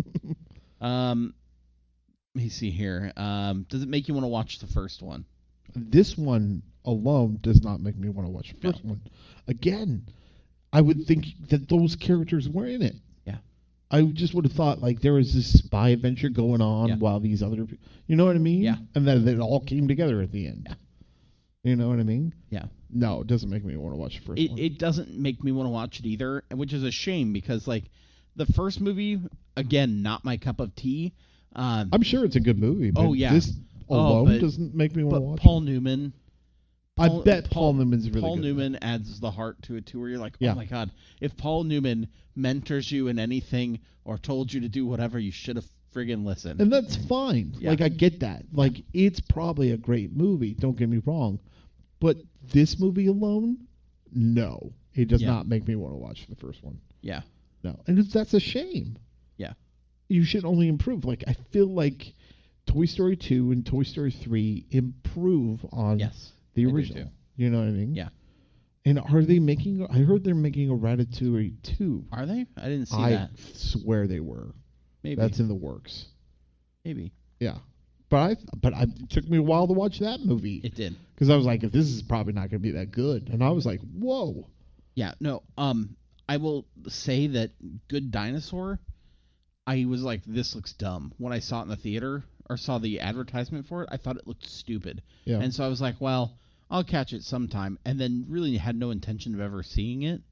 Speaker 2: Let me see here. Does it make you want to watch the first one?
Speaker 1: This one alone does not make me want to watch the first one. Again, I would think that those characters were in it.
Speaker 2: Yeah.
Speaker 1: I just would have thought like there was this spy adventure going on
Speaker 2: Yeah.
Speaker 1: while these other, you know what I mean?
Speaker 2: Yeah.
Speaker 1: And then it all came together at the end.
Speaker 2: Yeah.
Speaker 1: You know what I mean?
Speaker 2: Yeah.
Speaker 1: No, it doesn't make me want to watch the first one.
Speaker 2: It doesn't make me want to watch it either, which is a shame because like the first movie, again, not my cup of tea.
Speaker 1: I'm sure it's a good movie, but
Speaker 2: Oh, yeah.
Speaker 1: this
Speaker 2: Oh,
Speaker 1: alone
Speaker 2: but-
Speaker 1: doesn't make me want to
Speaker 2: But
Speaker 1: watch
Speaker 2: Paul
Speaker 1: it.
Speaker 2: Newman.
Speaker 1: I bet Paul Newman's really
Speaker 2: Paul
Speaker 1: good.
Speaker 2: Newman adds the heart to it too, where you're like,
Speaker 1: Yeah.
Speaker 2: oh my god, if Paul Newman mentors you in anything or told you to do whatever, you should have friggin' listened.
Speaker 1: And that's fine.
Speaker 2: Yeah.
Speaker 1: Like, I get that. Like, it's probably a great movie. Don't get me wrong. But this movie alone, no. It does
Speaker 2: Yeah.
Speaker 1: not make me want to watch the first one.
Speaker 2: Yeah.
Speaker 1: No. And that's a shame.
Speaker 2: Yeah.
Speaker 1: You should only improve. Like, I feel like Toy Story 2 and Toy Story 3 improve on
Speaker 2: Yes.
Speaker 1: the
Speaker 2: I do
Speaker 1: original.
Speaker 2: too.
Speaker 1: You know what I mean?
Speaker 2: Yeah.
Speaker 1: And are they making... I heard they're making a Ratatouille 2.
Speaker 2: Are they? I didn't see
Speaker 1: I
Speaker 2: that.
Speaker 1: swear they were.
Speaker 2: Maybe.
Speaker 1: That's in the works.
Speaker 2: Maybe.
Speaker 1: Yeah. But it took me a while to watch that movie.
Speaker 2: It did.
Speaker 1: Because I was like, this is probably not going to be that good. And I was like, whoa.
Speaker 2: Yeah, no. I will say that Good Dinosaur, I was like, this looks dumb. When I saw it in the theater or saw the advertisement for it, I thought it looked stupid.
Speaker 1: Yeah.
Speaker 2: And so I was like, well, I'll catch it sometime. And then really had no intention of ever seeing it.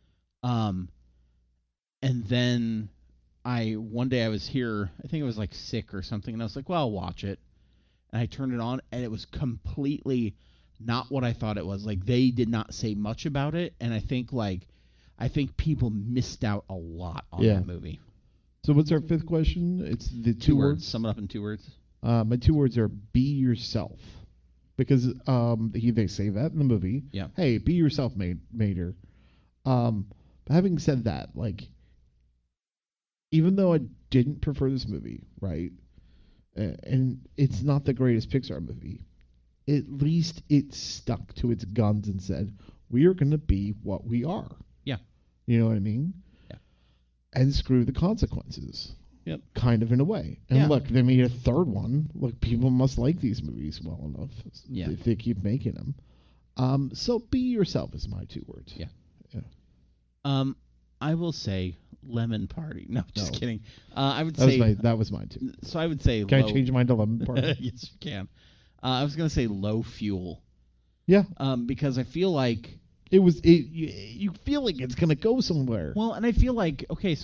Speaker 2: And then one day I was here, I think I was like sick or something, and I was like, well, I'll watch it. And I turned it on, and it was completely not what I thought it was. Like, they did not say much about it, and I think people missed out a lot on
Speaker 1: Yeah.
Speaker 2: that movie.
Speaker 1: So what's our fifth question? It's the two words.
Speaker 2: Sum it up in 2 words.
Speaker 1: My 2 words are be yourself. Because they say that in the movie.
Speaker 2: Yeah.
Speaker 1: Hey, be yourself, Mater. But having said that, like, even though I didn't prefer this movie, right, and it's not the greatest Pixar movie, at least it stuck to its guns and said, we are going to be what we are.
Speaker 2: Yeah.
Speaker 1: You know what I mean?
Speaker 2: Yeah.
Speaker 1: And screw the consequences.
Speaker 2: Yep.
Speaker 1: Kind of in a way. And
Speaker 2: Yeah.
Speaker 1: look, they made a third one. Look, people must like these movies well enough
Speaker 2: Yeah.
Speaker 1: if they keep making them. So be yourself is my 2 words.
Speaker 2: Yeah.
Speaker 1: Yeah.
Speaker 2: I will say Lemon Party. No, just
Speaker 1: No.
Speaker 2: kidding. I would
Speaker 1: That was
Speaker 2: say
Speaker 1: that was mine too.
Speaker 2: so. I would say
Speaker 1: Can
Speaker 2: low,
Speaker 1: I change mine to lemon party?
Speaker 2: yes, you can. I was gonna say low fuel.
Speaker 1: Yeah.
Speaker 2: Because I feel like
Speaker 1: You feel like it's gonna go somewhere.
Speaker 2: well, and I feel like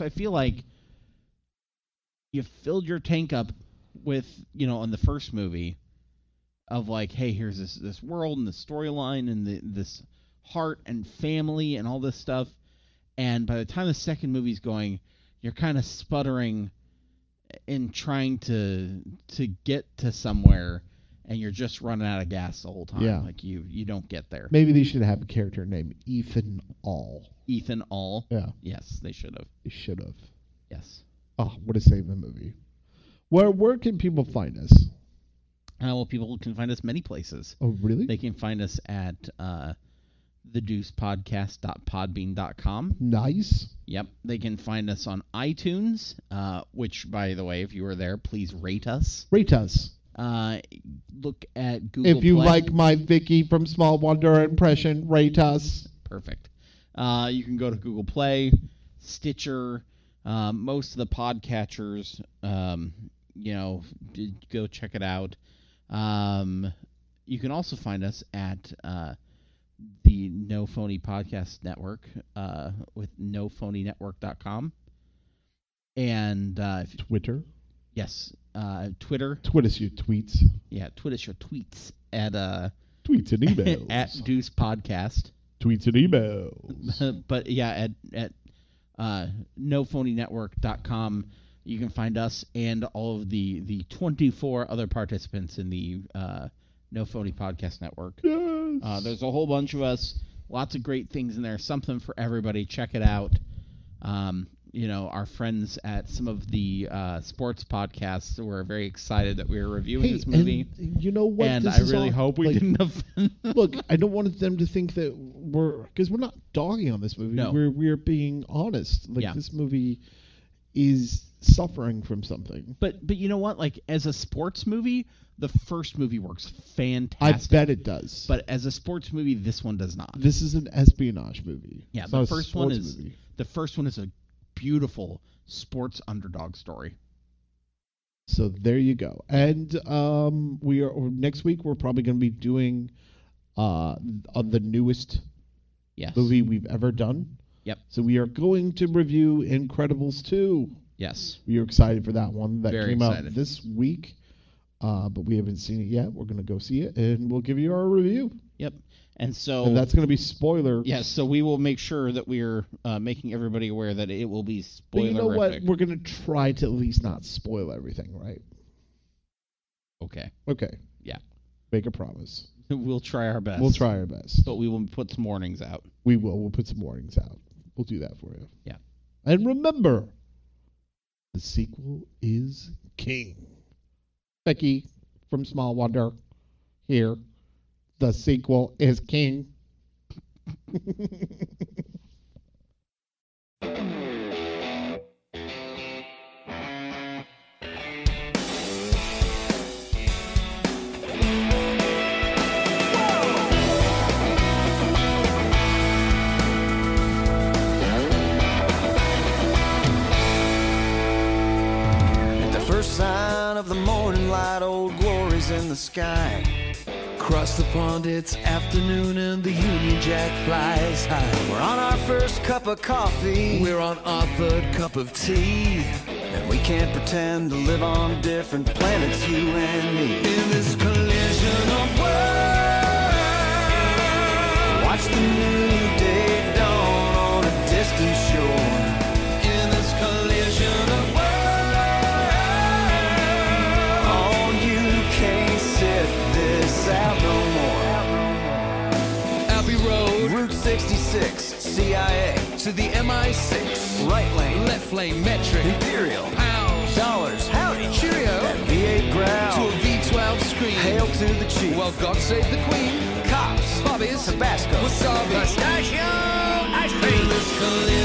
Speaker 2: you filled your tank up with in the first movie of like, hey, here's this world and the storyline and this heart and family and all this stuff, and by the time the second movie's going, you're kind of sputtering in trying to get to somewhere, and you're just running out of gas the whole time.
Speaker 1: Yeah.
Speaker 2: Like you don't get there.
Speaker 1: Maybe they should have a character named Ethan All.
Speaker 2: Ethan All.
Speaker 1: Yeah,
Speaker 2: Yes, they should have.
Speaker 1: they should have.
Speaker 2: Yes.
Speaker 1: Oh, would have saved the movie. Where can people find us?
Speaker 2: Well, people can find us many places.
Speaker 1: Oh, really?
Speaker 2: They can find us at thedeucepodcast.podbean.com.
Speaker 1: Nice.
Speaker 2: Yep. They can find us on iTunes, which, by the way, if you are there, please rate us.
Speaker 1: Rate us.
Speaker 2: Look at Google
Speaker 1: If you
Speaker 2: Play.
Speaker 1: like my Vicky from Small Wonder impression, rate us.
Speaker 2: Perfect. You can go to Google Play, Stitcher, most of the podcatchers. Go check it out. You can also find us at the No Phony Podcast Network with nophonynetwork.com. And
Speaker 1: Twitter.
Speaker 2: yes, Twitter.
Speaker 1: Tweet us your tweets.
Speaker 2: Yeah, tweet us your tweets at
Speaker 1: Tweets and emails.
Speaker 2: at Deuce Podcast.
Speaker 1: Tweets and emails.
Speaker 2: But yeah, at nophonynetwork.com, you can find us and all of the 24 other participants in the No Phony Podcast Network.
Speaker 1: Yes.
Speaker 2: There's a whole bunch of us, lots of great things in there, something for everybody. Check it out. Our friends at some of the sports podcasts were very excited that we were reviewing this movie.
Speaker 1: And you know what?
Speaker 2: And
Speaker 1: This
Speaker 2: I
Speaker 1: is
Speaker 2: really
Speaker 1: all,
Speaker 2: hope we
Speaker 1: like,
Speaker 2: didn't offend them.
Speaker 1: Look, I don't want them to think that because we're not dogging on this movie.
Speaker 2: No.
Speaker 1: We're being honest. Like,
Speaker 2: Yeah.
Speaker 1: this movie is suffering from something.
Speaker 2: But you know what? Like, as a sports movie, the first movie works
Speaker 1: I
Speaker 2: fantastic.
Speaker 1: bet it does.
Speaker 2: But as a sports movie, this one does not.
Speaker 1: this is an espionage movie.
Speaker 2: Yeah,
Speaker 1: It's
Speaker 2: the
Speaker 1: not a
Speaker 2: first one
Speaker 1: sports
Speaker 2: is
Speaker 1: movie.
Speaker 2: the first one is a beautiful sports underdog story.
Speaker 1: So there you go. And we are next week. We're probably going to be doing on the newest
Speaker 2: Yes.
Speaker 1: movie we've ever done.
Speaker 2: Yep.
Speaker 1: So we are going to review Incredibles 2.
Speaker 2: Yes.
Speaker 1: We are excited for that one. That
Speaker 2: Very
Speaker 1: came
Speaker 2: excited.
Speaker 1: out this week, but we haven't seen it yet. We're going to go see it, and we'll give you our review.
Speaker 2: Yep. And so
Speaker 1: And that's going to be spoiler.
Speaker 2: yes, so we will make sure that we're making everybody aware that it will be spoilerific.
Speaker 1: But you know what? We're going to try to at least not spoil everything, right?
Speaker 2: Okay.
Speaker 1: Okay.
Speaker 2: Yeah.
Speaker 1: Make a promise.
Speaker 2: We'll try our best.
Speaker 1: We'll try our best.
Speaker 2: But we will put some warnings out.
Speaker 1: We will. We'll put some warnings out. We'll do that for you.
Speaker 2: Yeah.
Speaker 1: And remember, the sequel is king. Becky from Small Wonder here. The sequel is king.
Speaker 5: At the first sign of the morning light, old glory's in the sky. Across the pond, it's afternoon and the Union Jack flies high. We're on our first cup of coffee. We're on our third cup of tea. And we can't pretend to live on different planets, you and me. In this collision of worlds, watch the new day dawn on a distant shore. In this collision of worlds, oh, you can't sit this out no more. Abbey Road, Route 66, CIA to the MI6, right lane, left lane, metric, imperial, pounds, dollars, howdy, cheerio, that V8 growl to a V12 screen, hail to the chief, well, God save the queen, cops, bobbies, Tabasco, wasabi, pistachio, ice cream.